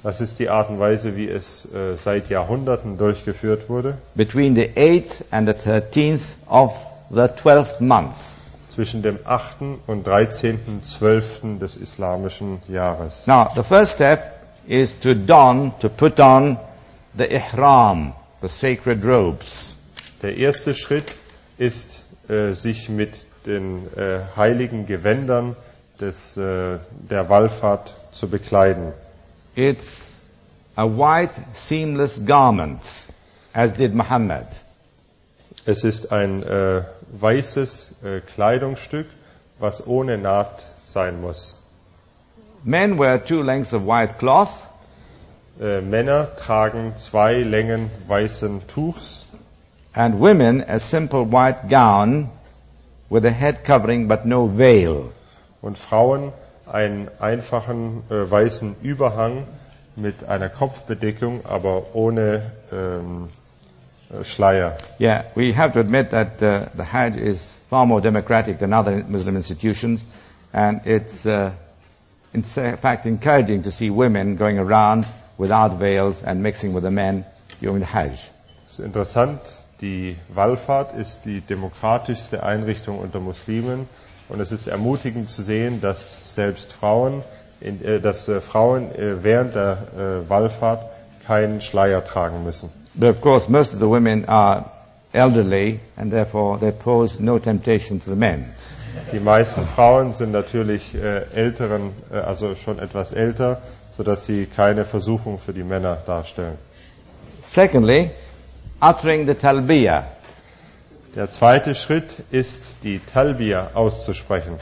Das ist die Art und Weise, wie es äh, seit Jahrhunderten durchgeführt wurde. Between the eighth and the thirteenth of the twelfth month. Zwischen dem achten und dreizehnten zwölften des islamischen Jahres. Now, the first step is to don, to put on the ihram, the sacred robes. Der erste Schritt ist, äh, sich mit den äh, heiligen Gewändern des, äh, der Wallfahrt zu bekleiden. It's a white seamless garment, as did Muhammad. Es ist ein äh, weißes äh, Kleidungsstück, was ohne Naht sein muss. Men wear two lengths of white cloth. Äh, Männer tragen zwei Längen weißen Tuchs And women a simple white gown with a head covering but no veil. und Frauen einen einfachen äh, weißen Überhang mit einer Kopfbedeckung, aber ohne ähm, äh, Schleier. Yeah, we have to admit that uh, the Hajj is far more democratic than other Muslim institutions, and it's uh, in fact encouraging to see women going around without veils and mixing with the men during the Hajj. Es ist interessant, die Wallfahrt ist die demokratischste Einrichtung unter Muslimen und es ist ermutigend zu sehen, dass selbst Frauen, in, äh, dass äh, Frauen äh, während der äh, Wallfahrt keinen Schleier tragen müssen. But of course most of the women are elderly and therefore they pose no temptation to the men. Die meisten Frauen sind natürlich äh, älteren, äh, also schon etwas älter, sodass sie keine Versuchung für die Männer darstellen. Secondly, uttering the talbiyah. Der zweite Schritt ist, die Talbiyah auszusprechen.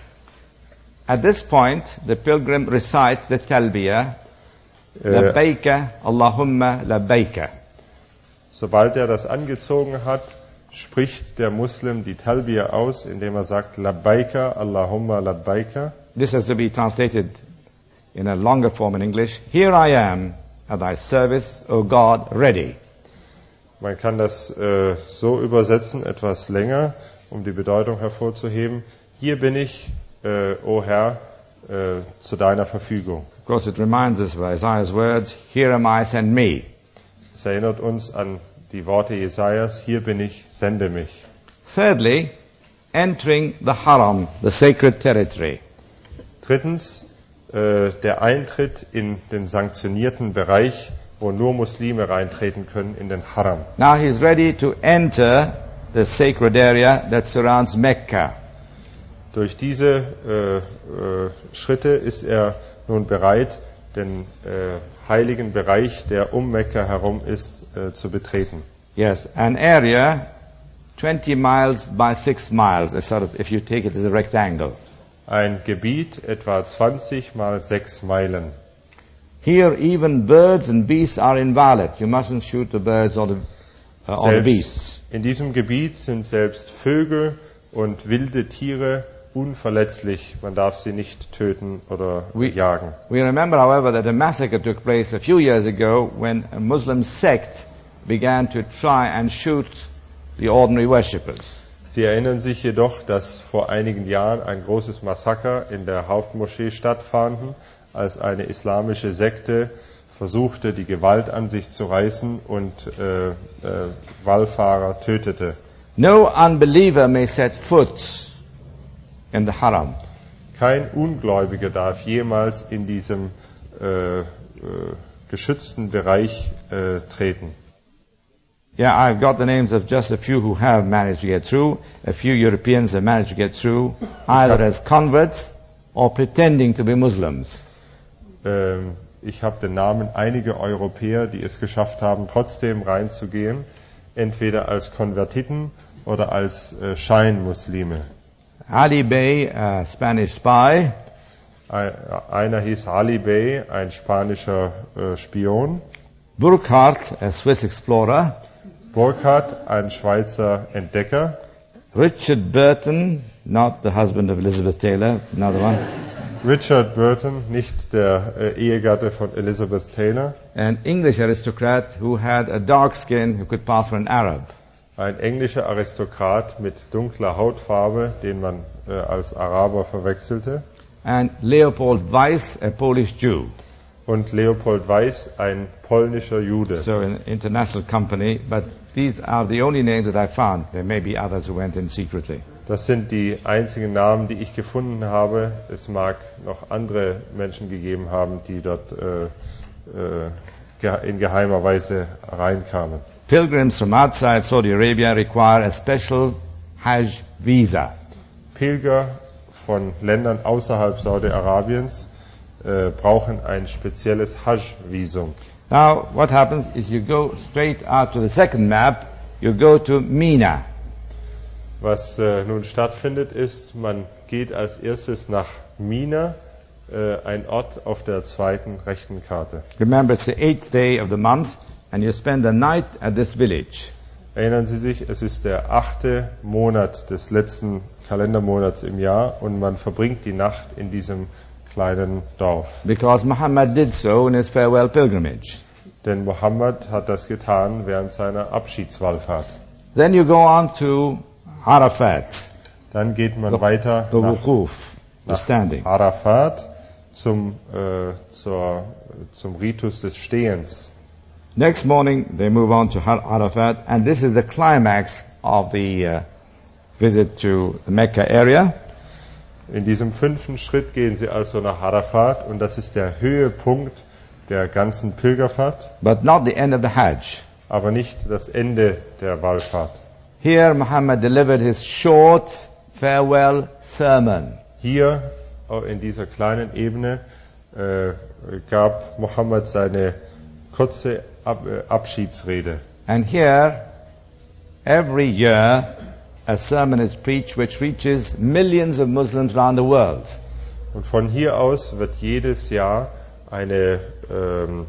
At this point, the pilgrim recites the talbiyah, Äh, labbaika, Allahumma labbaika. sobald er das angezogen hat, spricht der Muslim die Talbiyah aus, indem er sagt, Labbaika, Allahumma labbaika. This has to be translated in a longer form in English. Here I am at thy service, O God, ready. Man kann das äh, so übersetzen, etwas länger, um die Bedeutung hervorzuheben. Hier bin ich, äh, o Herr, äh, zu deiner Verfügung. Of course, it reminds us of Isaiah's words, here am I, send me. Es erinnert uns an die Worte Jesajas, hier bin ich, sende mich. Thirdly, entering the haram, the sacred territory. Drittens, äh, der Eintritt in den sanktionierten Bereich, wo nur Muslime reintreten können, in den Haram. Now he's ready to enter the sacred area that surrounds Mecca. Durch diese äh, äh, Schritte ist er nun bereit, den äh, heiligen Bereich, der um Mekka herum ist, äh, zu betreten. Yes, an area twenty miles by six miles, a sort of, if you take it as a rectangle. Ein Gebiet etwa zwanzig mal sechs Meilen. Here even birds and beasts are inviolate. You mustn't shoot the birds or the, uh, or the beasts. In diesem Gebiet sind selbst Vögel und wilde Tiere unverletzlich. Man darf sie nicht töten oder We- jagen. We remember, however, that a massacre took place a few years ago when a Muslim sect began to try and shoot the ordinary worshippers. Sie erinnern sich jedoch, dass vor einigen Jahren ein großes Massaker in der Hauptmoschee stattfanden, als eine islamische Sekte versuchte, die Gewalt an sich zu reißen und äh, äh, Wallfahrer tötete. No unbeliever may set foot in the haram. Kein Ungläubiger darf jemals in diesem äh, äh, geschützten Bereich äh, treten. Yeah, I've got the names of just a few who have managed to get through. A few Europeans have managed to get through, either as converts or pretending to be Muslims. Ähm, ich habe den Namen einiger Europäer, die es geschafft haben, trotzdem reinzugehen, entweder als Konvertiten oder als äh, Scheinmuslime. Ali Bey, a Spanish spy, Ein, einer hieß Ali Bey, ein spanischer äh, Spion. Burkhardt, a Swiss explorer, Burkhardt, ein Schweizer Entdecker. Richard Burton, not the husband of Elizabeth Taylor, another one, Richard Burton, nicht der äh, Ehegatte von Elizabeth Taylor. an English aristocrat who had a dark skin who could pass for an Arab. Ein englischer Aristokrat mit dunkler Hautfarbe, den man äh, als Araber verwechselte. And Leopold Weiss, a Polish Jew. und Leopold Weiss, ein polnischer Jude. So an international company, but these are the only names that I found. There may be others who went in secretly. Das sind die einzigen Namen, die ich gefunden habe. Es mag noch andere Menschen gegeben haben, die dort äh, äh, in geheimer Weise reinkamen. Pilgrims from outside Saudi Arabia require a special Hajj visa. Pilger von Ländern außerhalb Saudi-Arabiens äh, brauchen ein spezielles Hajj-Visum. Now, what happens is you go straight out to the second map, you go to Mina. Was äh, nun stattfindet, ist, man geht als erstes nach Mina, äh, ein Ort auf der zweiten rechten Karte. Remember, it's the eighth day of the month, and you spend the night at this village. Erinnern Sie sich, es ist der achte Monat des letzten Kalendermonats im Jahr und man verbringt die Nacht in diesem kleinen Dorf. Because Muhammad did so in his farewell pilgrimage. Denn Mohammed hat das getan während seiner Abschiedswallfahrt. Then you go on to Arafat, Dann geht man weiter the nach, Wuquf, the nach standing. Arafat zum, äh, zur, zum Ritus des Stehens. Next morning, they move on to Har- Arafat, and this is the climax of the uh, visit to the Mecca area. In diesem fünften Schritt gehen sie also nach Arafat und das ist der Höhepunkt der ganzen Pilgerfahrt, But not the end of the Hajj. aber nicht das Ende der Wallfahrt. Here, Muhammad delivered his short farewell sermon. Hier in dieser kleinen Ebene äh, gab Mohammed seine kurze Ab- äh, Abschiedsrede. And here, every year, a sermon is preached which reaches millions of Muslims around the world. Und von hier aus wird jedes Jahr eine, ähm,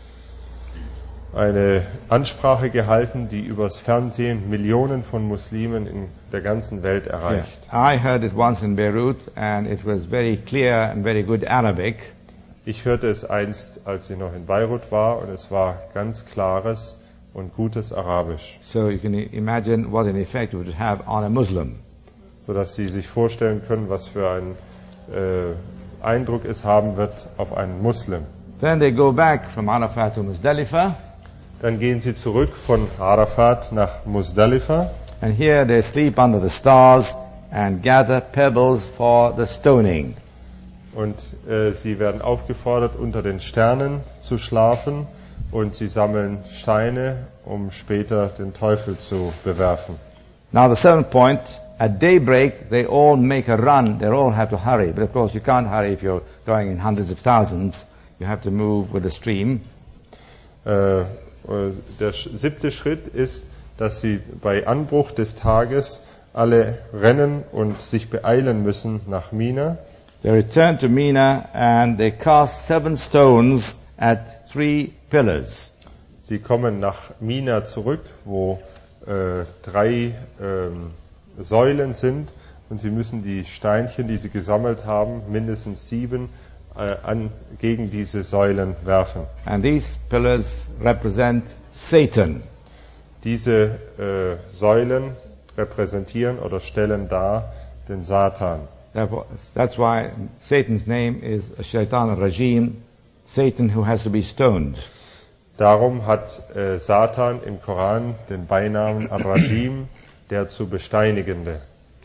eine Ansprache gehalten, die übers Fernsehen Millionen von Muslimen in der ganzen Welt erreicht. I heard it once in Beirut, and it was very clear and very good Arabic. Ich hörte es einst, als ich noch in Beirut war, und es war ganz klares und gutes Arabisch, So you can imagine what an effect it would have on a Muslim. sodass Sie sich vorstellen können, was für einen äh, Eindruck es haben wird auf einen Muslim. Then they go back from Arafat to Muzdalifah, Dann gehen Sie zurück von Arafat nach Muzdalifa. and here they sleep under the stars and gather pebbles for the stoning. Und äh, sie werden aufgefordert, unter den Sternen zu schlafen und sie sammeln Steine, um später den Teufel zu bewerfen. Now the seventh point, at daybreak they all make a run, they all have to hurry, but of course you can't hurry if you're going in hundreds of thousands, you have to move with the stream. Äh, der siebte Schritt ist, dass sie bei Anbruch des Tages alle rennen und sich beeilen müssen nach Mina. They return to Mina and they cast seven stones at three pillars. Sie kommen nach Mina zurück, wo äh, drei ähm, Säulen sind und sie müssen die Steinchen, die sie gesammelt haben, mindestens sieben, äh, an, gegen diese Säulen werfen. And these pillars represent Satan. Diese äh, Säulen repräsentieren oder stellen dar den Satan. Therefore, that's why Satan's name is Shaitan al-Rajim, Satan who has to be stoned. Darum hat äh, Satan im Koran den Beinamen Ar-Rajim, der zu Besteinigende.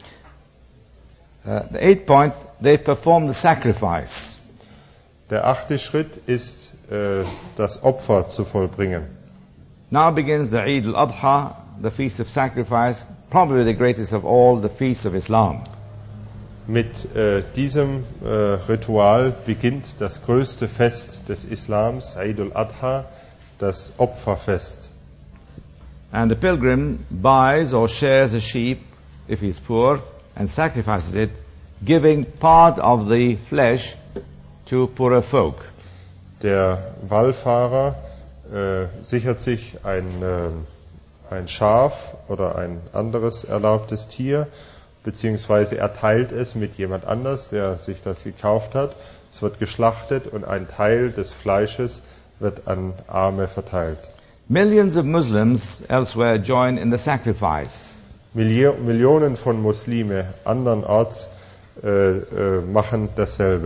Uh, the eighth point, they perform the sacrifice. Der achte Schritt ist, äh, das Opfer zu vollbringen. Now begins the Eid al-Adha, the feast of sacrifice, probably the greatest of all the feasts of Islam. Mit äh, diesem äh, Ritual beginnt das größte Fest des Islams, Eid al-Adha, das Opferfest. And the pilgrim buys or shares a sheep, if he is poor, and sacrifices it, giving part of the flesh to poorer folk. Der Wallfahrer äh, sichert sich ein, äh, ein Schaf oder ein anderes erlaubtes Tier, beziehungsweise er teilt es mit jemand anders, der sich das gekauft hat. Es wird geschlachtet und ein Teil des Fleisches wird an Arme verteilt. Millions of Muslims elsewhere join in the sacrifice. Milli- Millionen von Muslime andernorts äh, äh, machen dasselbe.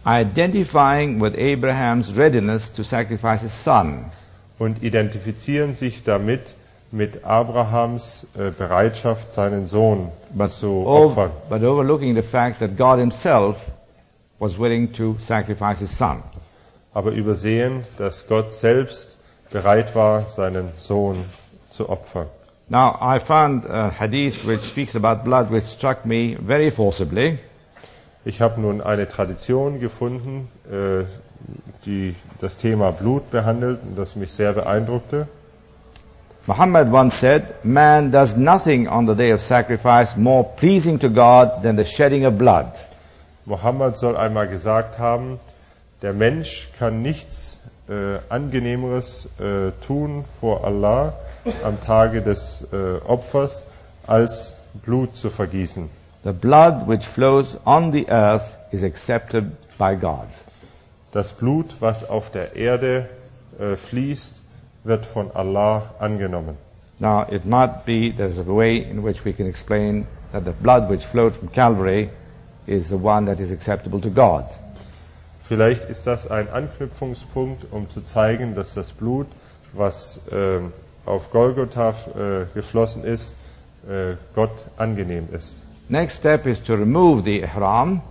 identifying with Abraham's readiness to sacrifice his son. Und identifizieren sich damit mit Abrahams äh, Bereitschaft, seinen Sohn But, zu ov- opfern. but overlooking the fact that God himself was willing to sacrifice his son. Aber übersehen, dass Gott selbst bereit war, seinen Sohn zu opfern. Now, I found a hadith which speaks about blood which struck me very forcibly. Ich habe nun eine Tradition gefunden, äh, die das Thema Blut behandelt und das mich sehr beeindruckte. Muhammad once said, man does nothing on the day of sacrifice more pleasing to God than the shedding of blood. Mohammed soll einmal gesagt haben, der Mensch kann nichts äh, Angenehmeres äh, tun vor Allah am Tage des äh, Opfers, als Blut zu vergießen. The blood which flows on the earth is accepted by God. Das Blut, was auf der Erde äh, fließt, wird von Allah angenommen. Now, it might be there's a way in which we can explain that the blood which flowed from Calvary is the one that is acceptable to God. Vielleicht ist das ein Anknüpfungspunkt, um zu zeigen, dass das Blut, was äh, auf Golgotha äh, geflossen ist, äh, Gott angenehm ist. Next step is to remove the ihram.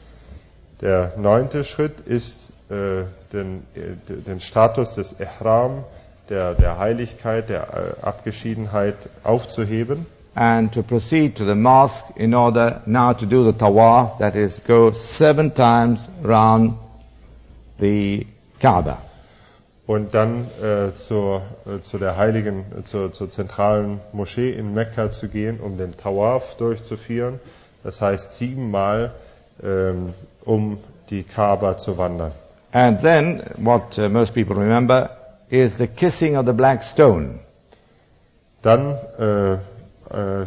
Der neunte Schritt ist, äh, den, äh, den Status des Ihram, der, der Heiligkeit, der äh, Abgeschiedenheit aufzuheben And to proceed to the mosque in order now to do the tawaf, that is, go seven times round the Kaaba. und dann äh, zur, äh, zu der heiligen, äh, zur, zur zentralen Moschee in Mekka zu gehen, um den Tawaf durchzuführen. Das heißt siebenmal ähm, um die Kaaba zu wandern. And then, what uh, most people remember, is the kissing of the black stone. Dann äh, äh,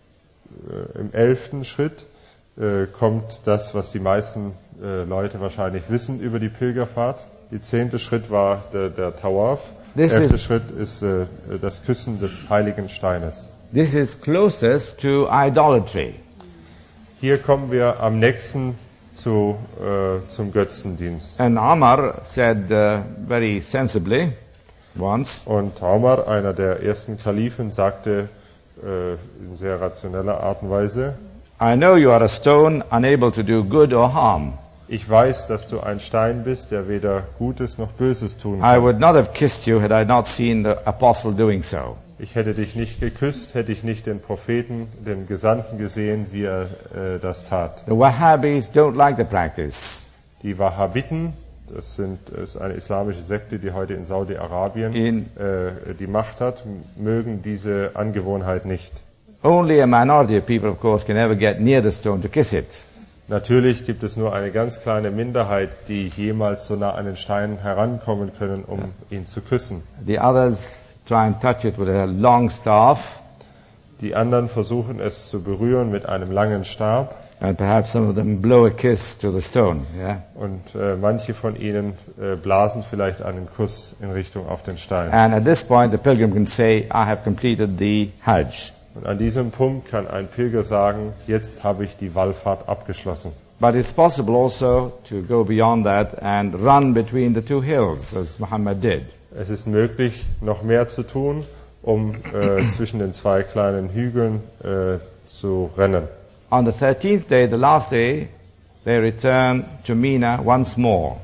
im elften Schritt äh, kommt das, was die meisten äh, Leute wahrscheinlich wissen über die Pilgerfahrt. Der zehnte Schritt war der, der Tawaf. Der This elfte is- Schritt ist äh, das Küssen des heiligen Steines. This is closest to idolatry. Hier kommen wir am nächsten zu, äh, zum Götzendienst. And Omar said uh, very sensibly once, Und Omar, einer der ersten Kalifen, sagte äh, in sehr rationeller Art und Weise, I know you are a stone unable to do good or harm. ich weiß, dass du ein Stein bist, der weder Gutes noch Böses tun I kann. would not have kissed you had I not seen the apostle doing so. Ich hätte dich nicht geküsst, hätte ich nicht den Propheten, den Gesandten gesehen, wie er äh, das tat. The Wahhabis don't like the practice. Die Wahhabiten, das sind, ist eine islamische Sekte, die heute in Saudi-Arabien In- äh, die Macht hat, mögen diese Angewohnheit nicht. Only a minority of people, of course, can ever get near the stone to kiss it. Natürlich gibt es nur eine ganz kleine Minderheit, die jemals so nah an den Stein herankommen können, um ihn zu küssen. The others try and touch it with a long staff, Die anderen versuchen es zu berühren mit einem langen Stab and perhaps some of them blow a kiss to the stone. Yeah. und äh, manche von ihnen äh, blasen vielleicht einen Kuss in Richtung auf den Stein. And at this point, the pilgrim can say, I have completed the Hajj. Und an diesem Punkt kann ein Pilger sagen, jetzt habe ich die Wallfahrt abgeschlossen. But it's possible also to go beyond that and run between the two hills, as Muhammad did. Es ist möglich, noch mehr zu tun, um äh, zwischen den zwei kleinen Hügeln äh, zu rennen. On the thirteenth day, the last day, they return to Mina once more.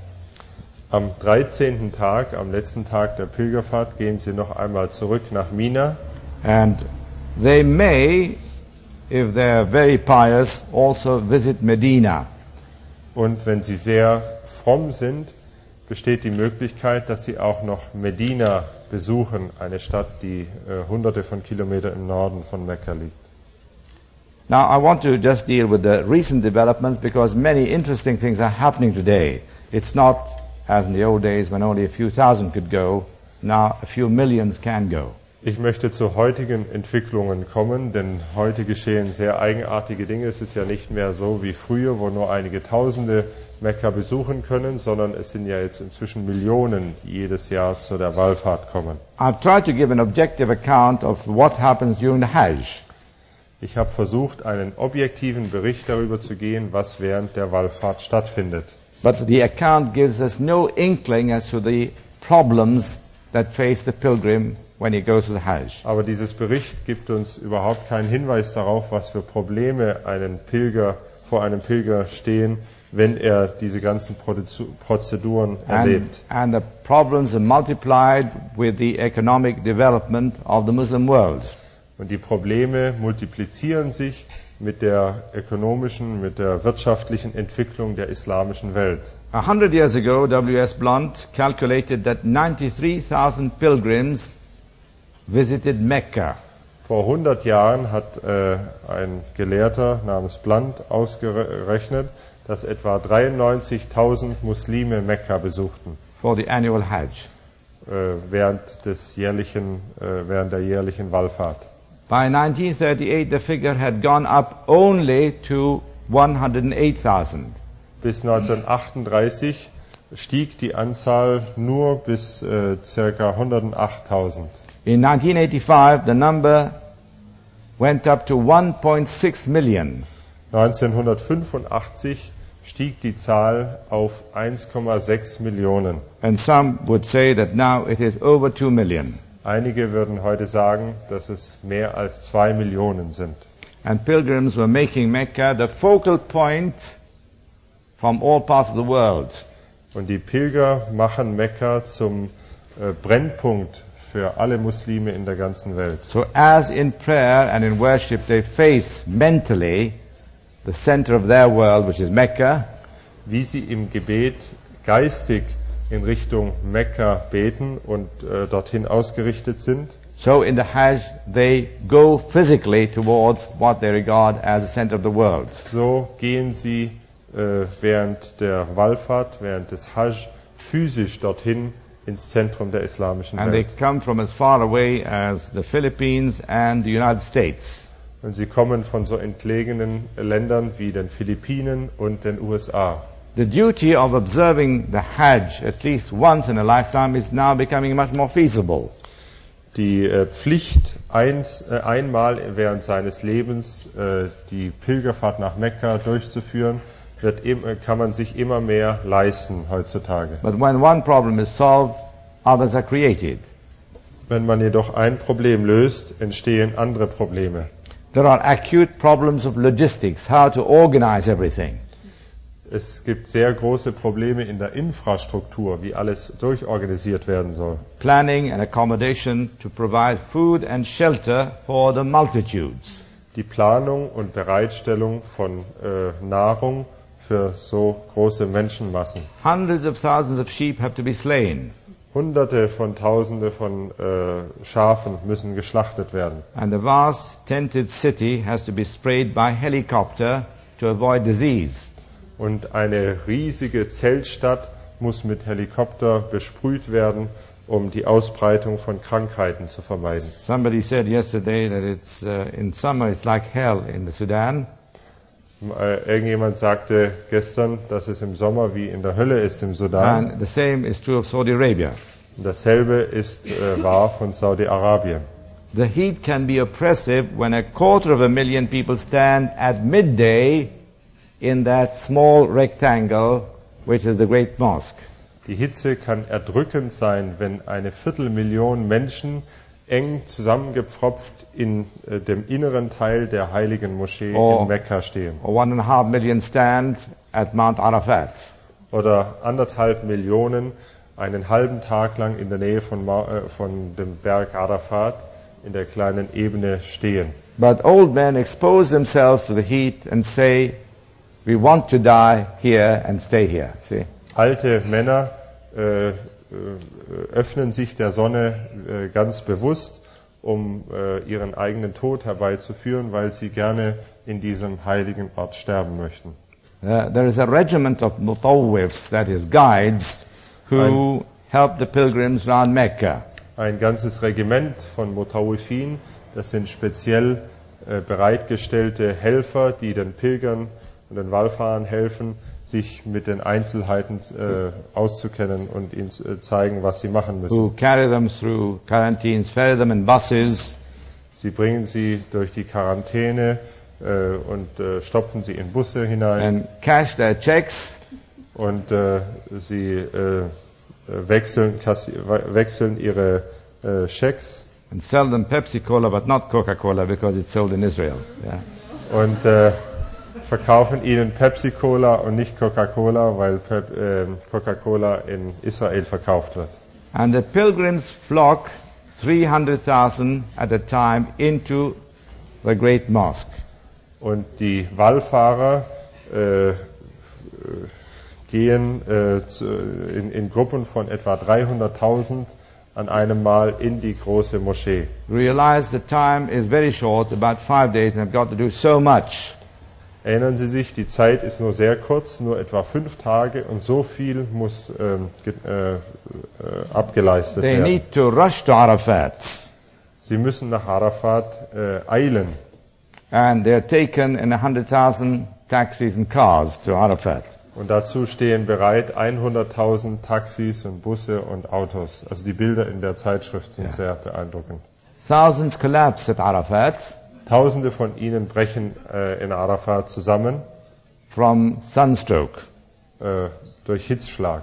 Am dreizehnten Tag, am letzten Tag der Pilgerfahrt, gehen sie noch einmal zurück nach Mina. And they may, if they're very pious, also visit Medina. Und wenn sie sehr fromm sind, besteht die Möglichkeit, dass sie auch noch Medina besuchen, eine Stadt, die äh, hunderte von Kilometern im Norden von Mekka liegt. Now, I want to just deal with the recent developments because many interesting things are happening today. It's not as in the old days when only a few thousand could go. Now a few millions can go. Ich möchte zu heutigen Entwicklungen kommen, denn heute geschehen sehr eigenartige Dinge. Es ist ja nicht mehr so wie früher, wo nur einige Tausende Mekka besuchen können, sondern es sind ja jetzt inzwischen Millionen, die jedes Jahr zu der Wallfahrt kommen. I've tried to give an objective account of what happens during the Hajj. Ich habe versucht, einen objektiven Bericht darüber zu geben, was während der Wallfahrt stattfindet. But the account gives us no inkling as to the problems that face the pilgrim when he goes to the Hajj. Aber dieses Bericht gibt uns überhaupt keinen Hinweis darauf, was für Probleme einen Pilger, vor einem Pilger stehen, wenn er diese ganzen Prozeduren erlebt. And, and the problems are multiplied with the economic development of the Muslim world. Und die Probleme multiplizieren sich mit der ökonomischen, mit der wirtschaftlichen Entwicklung der islamischen Welt. A hundred years ago, W S Blunt calculated that ninety-three thousand pilgrims visited Mecca. Vor hundert Jahren hat äh, ein Gelehrter namens Blunt ausgerechnet, dass etwa dreiundneunzigtausend Muslime Mekka besuchten. For the annual Hajj. Äh, während des jährlichen, äh, während der jährlichen Wallfahrt. By nineteen thirty-eight, the figure had gone up only to one hundred eight thousand. Bis neunzehnhundertachtunddreißig stieg die Anzahl nur bis äh, ca. hundertachttausend. In nineteen eighty-five, the number went up to one point six million. neunzehnhundertfünfundachtzig stieg die Zahl auf eins Komma sechs Millionen. And some would say that now it is over two million. Einige würden heute sagen, dass es mehr als zwei Millionen sind. And pilgrims were making Mecca the focal point from all parts of the world. Und die Pilger machen Mekka zum äh, Brennpunkt für alle Muslime in der ganzen Welt. So as in prayer and in worship they face mentally the center of their world, which is Mecca, wie sie im Gebet geistig in Richtung Mekka beten und äh, dorthin ausgerichtet sind, so in the Hajj they go physically towards what they regard as the center of the world. So gehen sie äh, während der Wallfahrt, während des Hajj, physisch dorthin ins Zentrum der islamischen And Welt. they come from as far away as the Philippines and the United States. Und sie kommen von so entlegenen Ländern wie den Philippinen und den U S A. The duty of observing the Hajj at least once in a lifetime is now becoming much more feasible. Die äh, Pflicht, eins, äh, einmal während seines Lebens äh, die Pilgerfahrt nach Mekka durchzuführen, wird im, äh, kann man sich immer mehr leisten heutzutage. But when one problem is solved, others are created. Wenn man jedoch ein Problem löst, entstehen andere Probleme. There are acute problems of logistics, how to organize everything. Es gibt sehr große Probleme in der Infrastruktur, wie alles durchorganisiert werden soll. Planning and accommodation to provide food and shelter for the multitudes. Die Planung und Bereitstellung von äh, Nahrung für so große Menschenmassen. Hundreds of thousands of sheep have to be slain. Hunderte von Tausende von äh, Schafen müssen geschlachtet werden. And the vast tented city has to be sprayed by helicopter to avoid disease. Und eine riesige Zeltstadt muss mit Helikopter besprüht werden, um die Ausbreitung von Krankheiten zu vermeiden. Somebody said yesterday that it's uh, in summer it's like hell in the Sudan. Äh, irgendjemand sagte gestern, dass es im Sommer wie in der Hölle ist im Sudan. And the same is true of Saudi Arabia. Und dasselbe ist äh, wahr von Saudi-Arabien. The heat can be oppressive when a quarter of a million people stand at midday in that small rectangle which is the Great Mosque. Die Hitze kann erdrückend sein, wenn eine Viertelmillion Menschen eng zusammengepfropft in äh, dem inneren Teil der heiligen Moschee Oh. in Mekka stehen. Or one and a half million stand at Mount Arafat. Oder anderthalb Millionen einen halben Tag lang in der Nähe von, Ma äh, von dem Berg Arafat in der kleinen Ebene stehen. But old men expose themselves to the heat and say, we want to die here and stay here. See? Alte Männer äh, äh, öffnen sich der Sonne äh, ganz bewusst, um äh, ihren eigenen Tod herbeizuführen, weil sie gerne in diesem heiligen Ort sterben möchten. Uh, there is a regiment of mutawwifs, that is guides, who help the pilgrims around Mecca. Ein ganzes Regiment von Mutawwifin, das sind speziell äh, bereitgestellte Helfer, die den Pilgern und den Wallfahrern helfen, sich mit den Einzelheiten äh, auszukennen und ihnen äh, zeigen, was sie machen müssen. Who carry them through quarantines, ferry them in buses, Sie bringen sie durch die Quarantäne äh, und äh, stopfen sie in Busse hinein and cash their checks Und äh, sie äh, wechseln, kassi- wechseln ihre äh, Schecks and sell them Pepsi-Cola but not Coca-Cola because it's sold in Israel. Yeah. und äh, verkaufen ihnen Pepsi-Cola und nicht Coca-Cola, weil Pep- äh, Coca-Cola in Israel verkauft wird. And the pilgrims flock three hundred thousand at a time into the great mosque. Und die Wallfahrer äh, gehen äh, zu, in, in Gruppen von etwa dreihunderttausend an einem Mal in die große Moschee. Realize the time is very short, about five days, and have got to do so much. Erinnern Sie sich, die Zeit ist nur sehr kurz, nur etwa fünf Tage und so viel muss ähm, ge, äh, äh, abgeleistet They werden. need to rush to Arafat. Sie müssen nach Arafat äh, eilen. And they're taken in one hundred thousand taxis and cars to Arafat. Und dazu stehen bereit hunderttausend Taxis und Busse und Autos. Also die Bilder in der Zeitschrift sind Ja. sehr beeindruckend. Thousands collapse at Arafat Tausende von ihnen brechen äh, in Arafat zusammen from sunstroke. äh, durch Hitzschlag.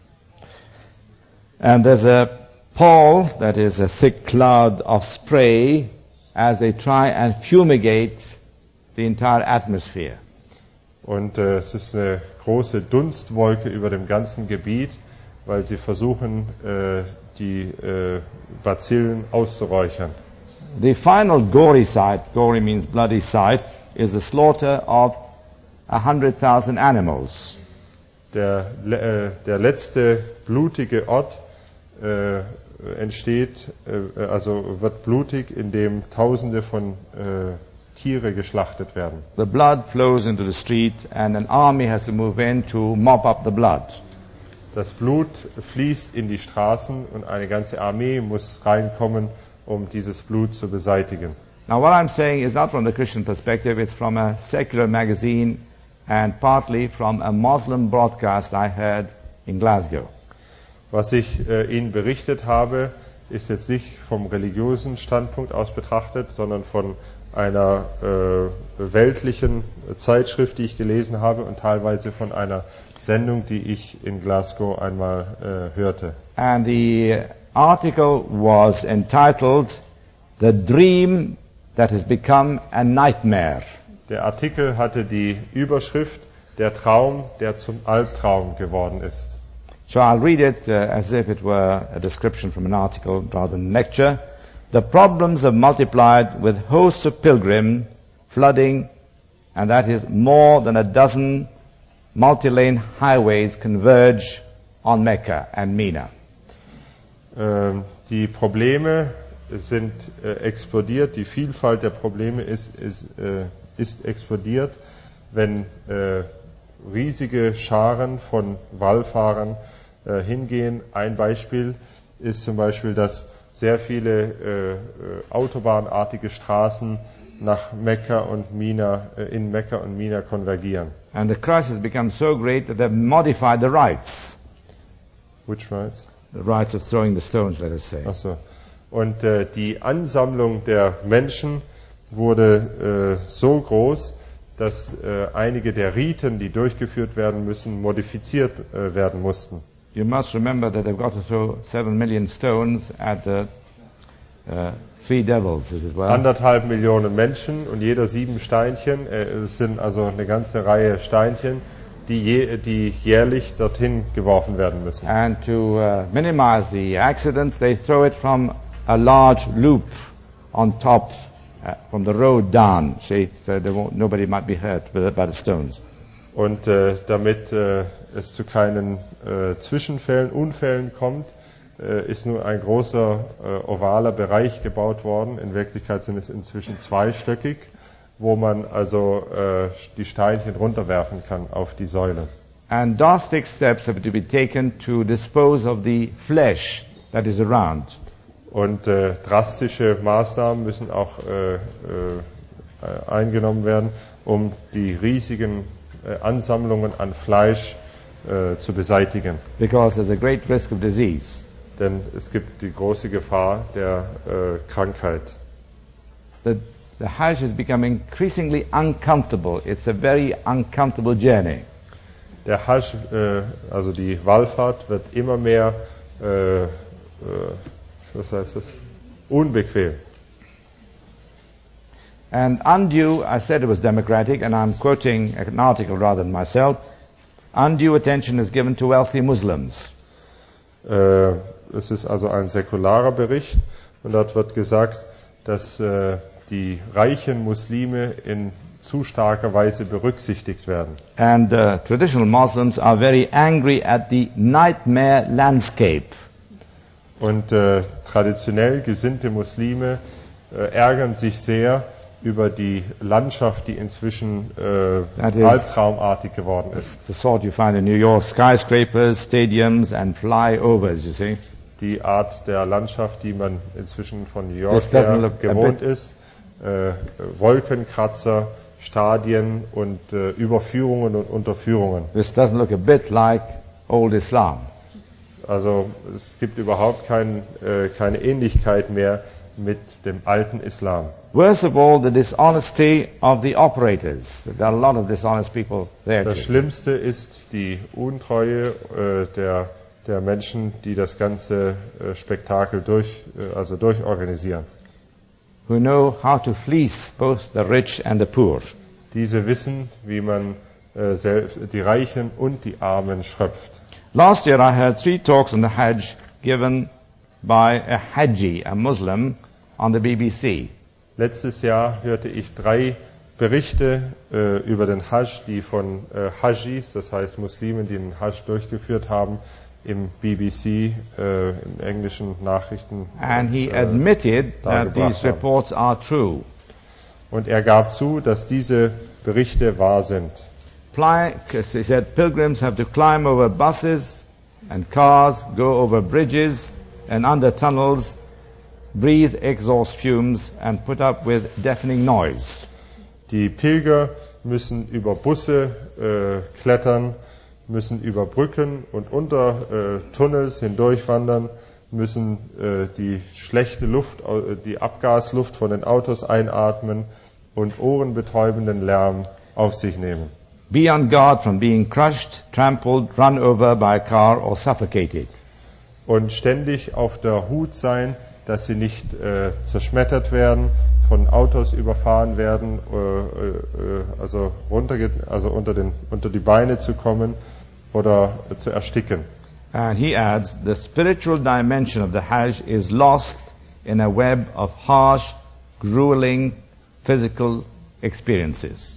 And there's a pall, that is a thick cloud of spray, as they try and fumigate the entire atmosphere. Und äh, es ist eine große Dunstwolke über dem ganzen Gebiet, weil sie versuchen, äh, die äh, Bazillen auszuräuchern. The final gory sight, gory means bloody sight, is the slaughter of one hundred thousand animals. Der, le- äh, der letzte blutige Ort äh, entsteht, äh, also wird blutig, indem Tausende von äh, Tiere geschlachtet werden. The blood flows into the street and an army has to move in to mop up the blood. Das Blut fließt in die Straßen und eine ganze Armee muss reinkommen, um dieses Blut zu beseitigen. Now what I'm saying is not from the Christian perspective, it's from a secular magazine and partly from a Muslim broadcast I heard in Glasgow. Was ich äh, Ihnen berichtet habe, ist jetzt nicht vom religiösen Standpunkt aus betrachtet, sondern von einer äh, weltlichen Zeitschrift, die ich gelesen habe und teilweise von einer Sendung, die ich in Glasgow einmal äh, hörte. And the article was entitled The Dream That Has Become a Nightmare. Der Artikel hatte die Überschrift Der Traum, der zum Albtraum geworden ist. So I'll read it uh, as if it were a description from an article rather than a lecture. The problems have multiplied with hosts of pilgrim flooding, and that is more than a dozen multi-lane highways converge on Mecca and Mina. Ähm, die Probleme sind äh, explodiert, die Vielfalt der Probleme ist, ist, äh, ist explodiert, wenn äh, riesige Scharen von Wallfahrern äh, hingehen. Ein Beispiel ist zum Beispiel, dass sehr viele äh, äh, autobahnartige Straßen nach Mekka und Mina, äh, in Mekka und Mina konvergieren. And the crush has become so great that they've modified the rites. Which rights? The rites of throwing the stones, let us say. Ach so. Und äh, die Ansammlung der Menschen wurde äh, so groß, dass äh, einige der Riten, die durchgeführt werden müssen, modifiziert äh, werden mussten. You must remember that they've got to throw seven million stones at the uh, three devils, as it were. Anderthalb Millionen Menschen und jeder sieben Steinchen. Äh, es sind also eine ganze Reihe Steinchen, die, je, die jährlich dorthin geworfen werden müssen. And to uh, minimize the accidents, they throw it from a large loop on top, uh, from the road down, see, so there won't, nobody might be hurt by the, by the stones. Und äh, damit äh, es zu keinen äh, Zwischenfällen, Unfällen kommt, äh, ist nur ein großer äh, ovaler Bereich gebaut worden. In Wirklichkeit sind es inzwischen zweistöckig, wo man also äh, die Steinchen runterwerfen kann auf die Säule. And drastic steps have to be taken to dispose of the flesh that is around. Und äh, drastische Maßnahmen müssen auch äh, äh, eingenommen werden, um die riesigen äh, Ansammlungen an Fleisch äh, zu beseitigen. Because there's a great risk of disease. Denn es gibt die große Gefahr der äh, Krankheit. The, the Hajj has become increasingly uncomfortable. It's a very uncomfortable journey. der Hajj, äh, also die Wallfahrt, wird immer mehr, äh, äh, was heißt das, unbequem. And undue, I said it was democratic, and I'm quoting an article rather than myself, undue attention is given to wealthy Muslims. Äh, es ist also ein säkularer Bericht und dort wird gesagt, dass äh, die reichen Muslime in zu starker Weise berücksichtigt werden. And uh, traditional Muslims are very angry at the nightmare landscape. Und äh, traditionell gesinnte Muslime äh, ärgern sich sehr über die Landschaft, die inzwischen äh, albtraumartig geworden ist. The sort you find in New York, skyscrapers, stadiums and flyovers, you see. Die Art der Landschaft, die man inzwischen von New York This doesn't her look a gewohnt bit- ist. Äh, Wolkenkratzer, Stadien und äh, Überführungen und Unterführungen. This doesn't look a bit like old Islam. Also es gibt überhaupt kein, äh, keine Ähnlichkeit mehr mit dem alten Islam. Worst of all, the dishonesty of the operators. There are a lot of dishonest people there Das too. Schlimmste ist die Untreue äh, der, der Menschen, die das ganze äh, Spektakel durch, äh, also durchorganisieren. Who know how to fleece both the rich and the poor. Diese wissen, wie man äh, selbst, die Reichen und die Armen schröpft. Last year I heard three talks on the Hajj given by a Haji, a Muslim, on the B B C. Letztes Jahr hörte ich drei Berichte äh, über den Hajj, die von äh, Hajis, das heißt Muslimen, die den Hajj durchgeführt haben, im B B C, äh, im englischen Nachrichten. And he äh, admitted that dargebracht these haben. reports are true. Und er gab zu, dass diese Berichte wahr sind. Pli- 'cause he said pilgrims have to climb over buses and cars, go over bridges and under tunnels, breathe exhaust fumes and put up with deafening noise. Die Pilger müssen über Busse äh, klettern, müssen über Brücken und unter äh, Tunnels hindurchwandern, müssen äh, die schlechte Luft, äh, die Abgasluft von den Autos einatmen und ohrenbetäubenden Lärm auf sich nehmen. Be on guard from being crushed, trampled, run over by a car or suffocated. Und ständig auf der Hut sein, dass sie nicht äh, zerschmettert werden, von Autos überfahren werden, äh, äh, also, runterge also unter, den, unter die Beine zu kommen oder äh, zu ersticken. And he adds, the spiritual dimension of the Hajj is lost in a web of harsh, grueling physical experiences.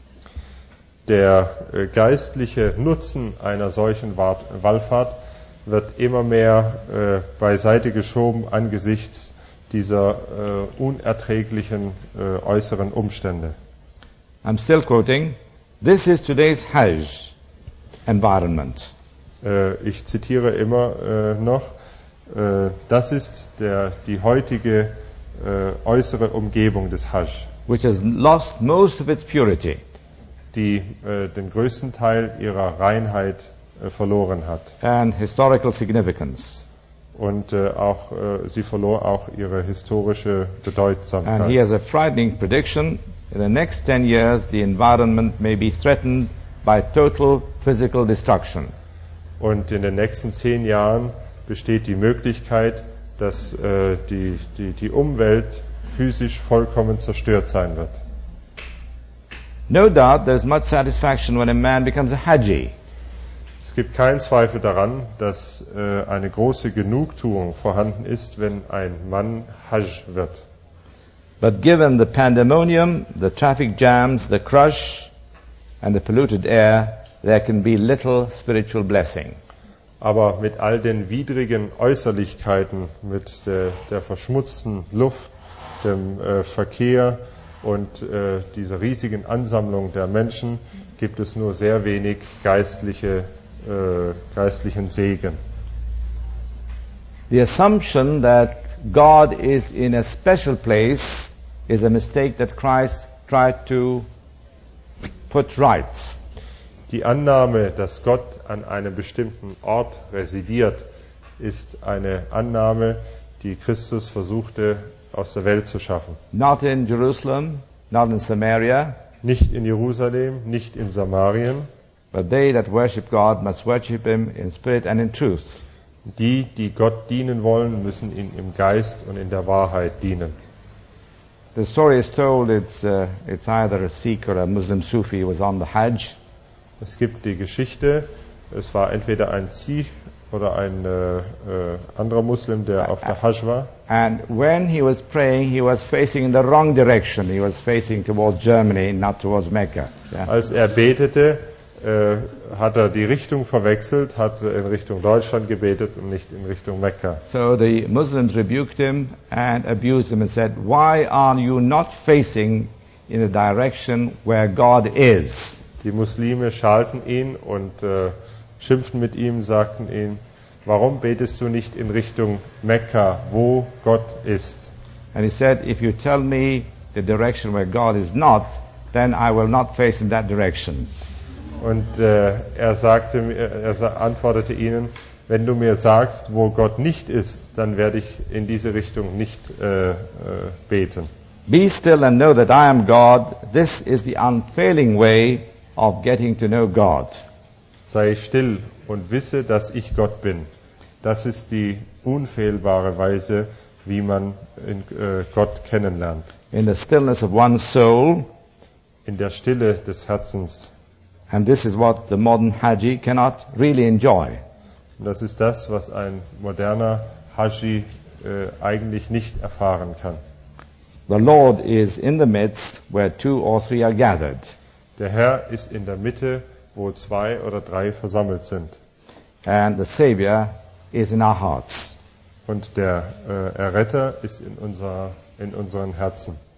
Der äh, geistliche Nutzen einer solchen Wa- Wallfahrt wird immer mehr äh, beiseite geschoben angesichts dieser äh, unerträglichen äh, äußeren Umstände. I'm still quoting, this is today's Hajj environment. Äh, ich zitiere immer äh, noch, äh, das ist der, die heutige äh, äußere Umgebung des Hajj, Which has lost most of its purity die äh, den größten Teil ihrer Reinheit äh, verloren hat. and historical significance. Und äh, auch, äh, sie verlor auch ihre historische And he Bedeutsamkeit. has a frightening prediction. In the next ten years, the environment may be threatened by total physical destruction. Und in den nächsten zehn Jahren besteht die Möglichkeit, dass äh, die, die, die Umwelt physisch vollkommen zerstört sein wird. No doubt there's much satisfaction when a man becomes a Haji. Es gibt keinen Zweifel daran, dass äh, eine große Genugtuung vorhanden ist, wenn ein Mann Hajj wird. But given the pandemonium, the traffic jams, the crush, and the polluted air, there can be little spiritual blessing. Aber mit all den widrigen Äußerlichkeiten, mit der, der verschmutzten Luft, dem äh, Verkehr und äh, dieser riesigen Ansammlung der Menschen gibt es nur sehr wenig geistliche, äh, geistlichen Segen. The assumption that God is in a special place is a mistake that Christ tried to put right. Die Annahme, dass Gott an einem bestimmten Ort residiert, ist eine Annahme, die Christus versuchte aus der Welt zu schaffen. Not in Jerusalem, not in Samaria, Nicht in Jerusalem, nicht in Samarien, But they that worship God must worship Him in spirit and in truth. Die, die Gott dienen wollen, müssen ihm im Geist und in der Wahrheit dienen. The story is told, it's, uh, it's either a Sikh or a Muslim Sufi who was on the Hajj. Es gibt die Geschichte, es war entweder ein Sikh oder ein äh, äh, anderer Muslim, der auf der Hajj war. And when he was praying, he was facing in the wrong direction. He was facing towards Germany, not towards Mecca. Yeah. Als er betete, äh, hat er die Richtung verwechselt, hat in Richtung Deutschland gebetet und nicht in Richtung Mekka. So the Muslims rebuked him and abused him and said, "Why are you not facing in the direction where God is?" Die Muslime schalten ihn und äh, schimpften mit ihm, sagten ihm, warum betest du nicht in Richtung Mekka, wo Gott ist? And he said, "If you tell me the direction where God is not, then I will not face in that direction." Und äh, er sagte, er sa- antwortete ihnen, wenn du mir sagst, wo Gott nicht ist, dann werde ich in diese Richtung nicht äh, äh, beten. Be still and know that I am God. This is the unfailing way of getting to know God. Sei still und wisse, dass ich Gott bin. Das ist die unfehlbare Weise, wie man in, äh, Gott kennenlernt. In the stillness of one's soul. In der Stille des Herzens. And this is what the modern Haji cannot really enjoy. Und das ist das, was ein moderner Haji äh, eigentlich nicht erfahren kann. The Lord is in the midst where two or three are gathered. Der Herr ist in der Mitte, wo zwei oder drei versammelt sind. And the Savior is in our hearts. Und der äh, Erretter ist in, unserer, in unseren Herzen.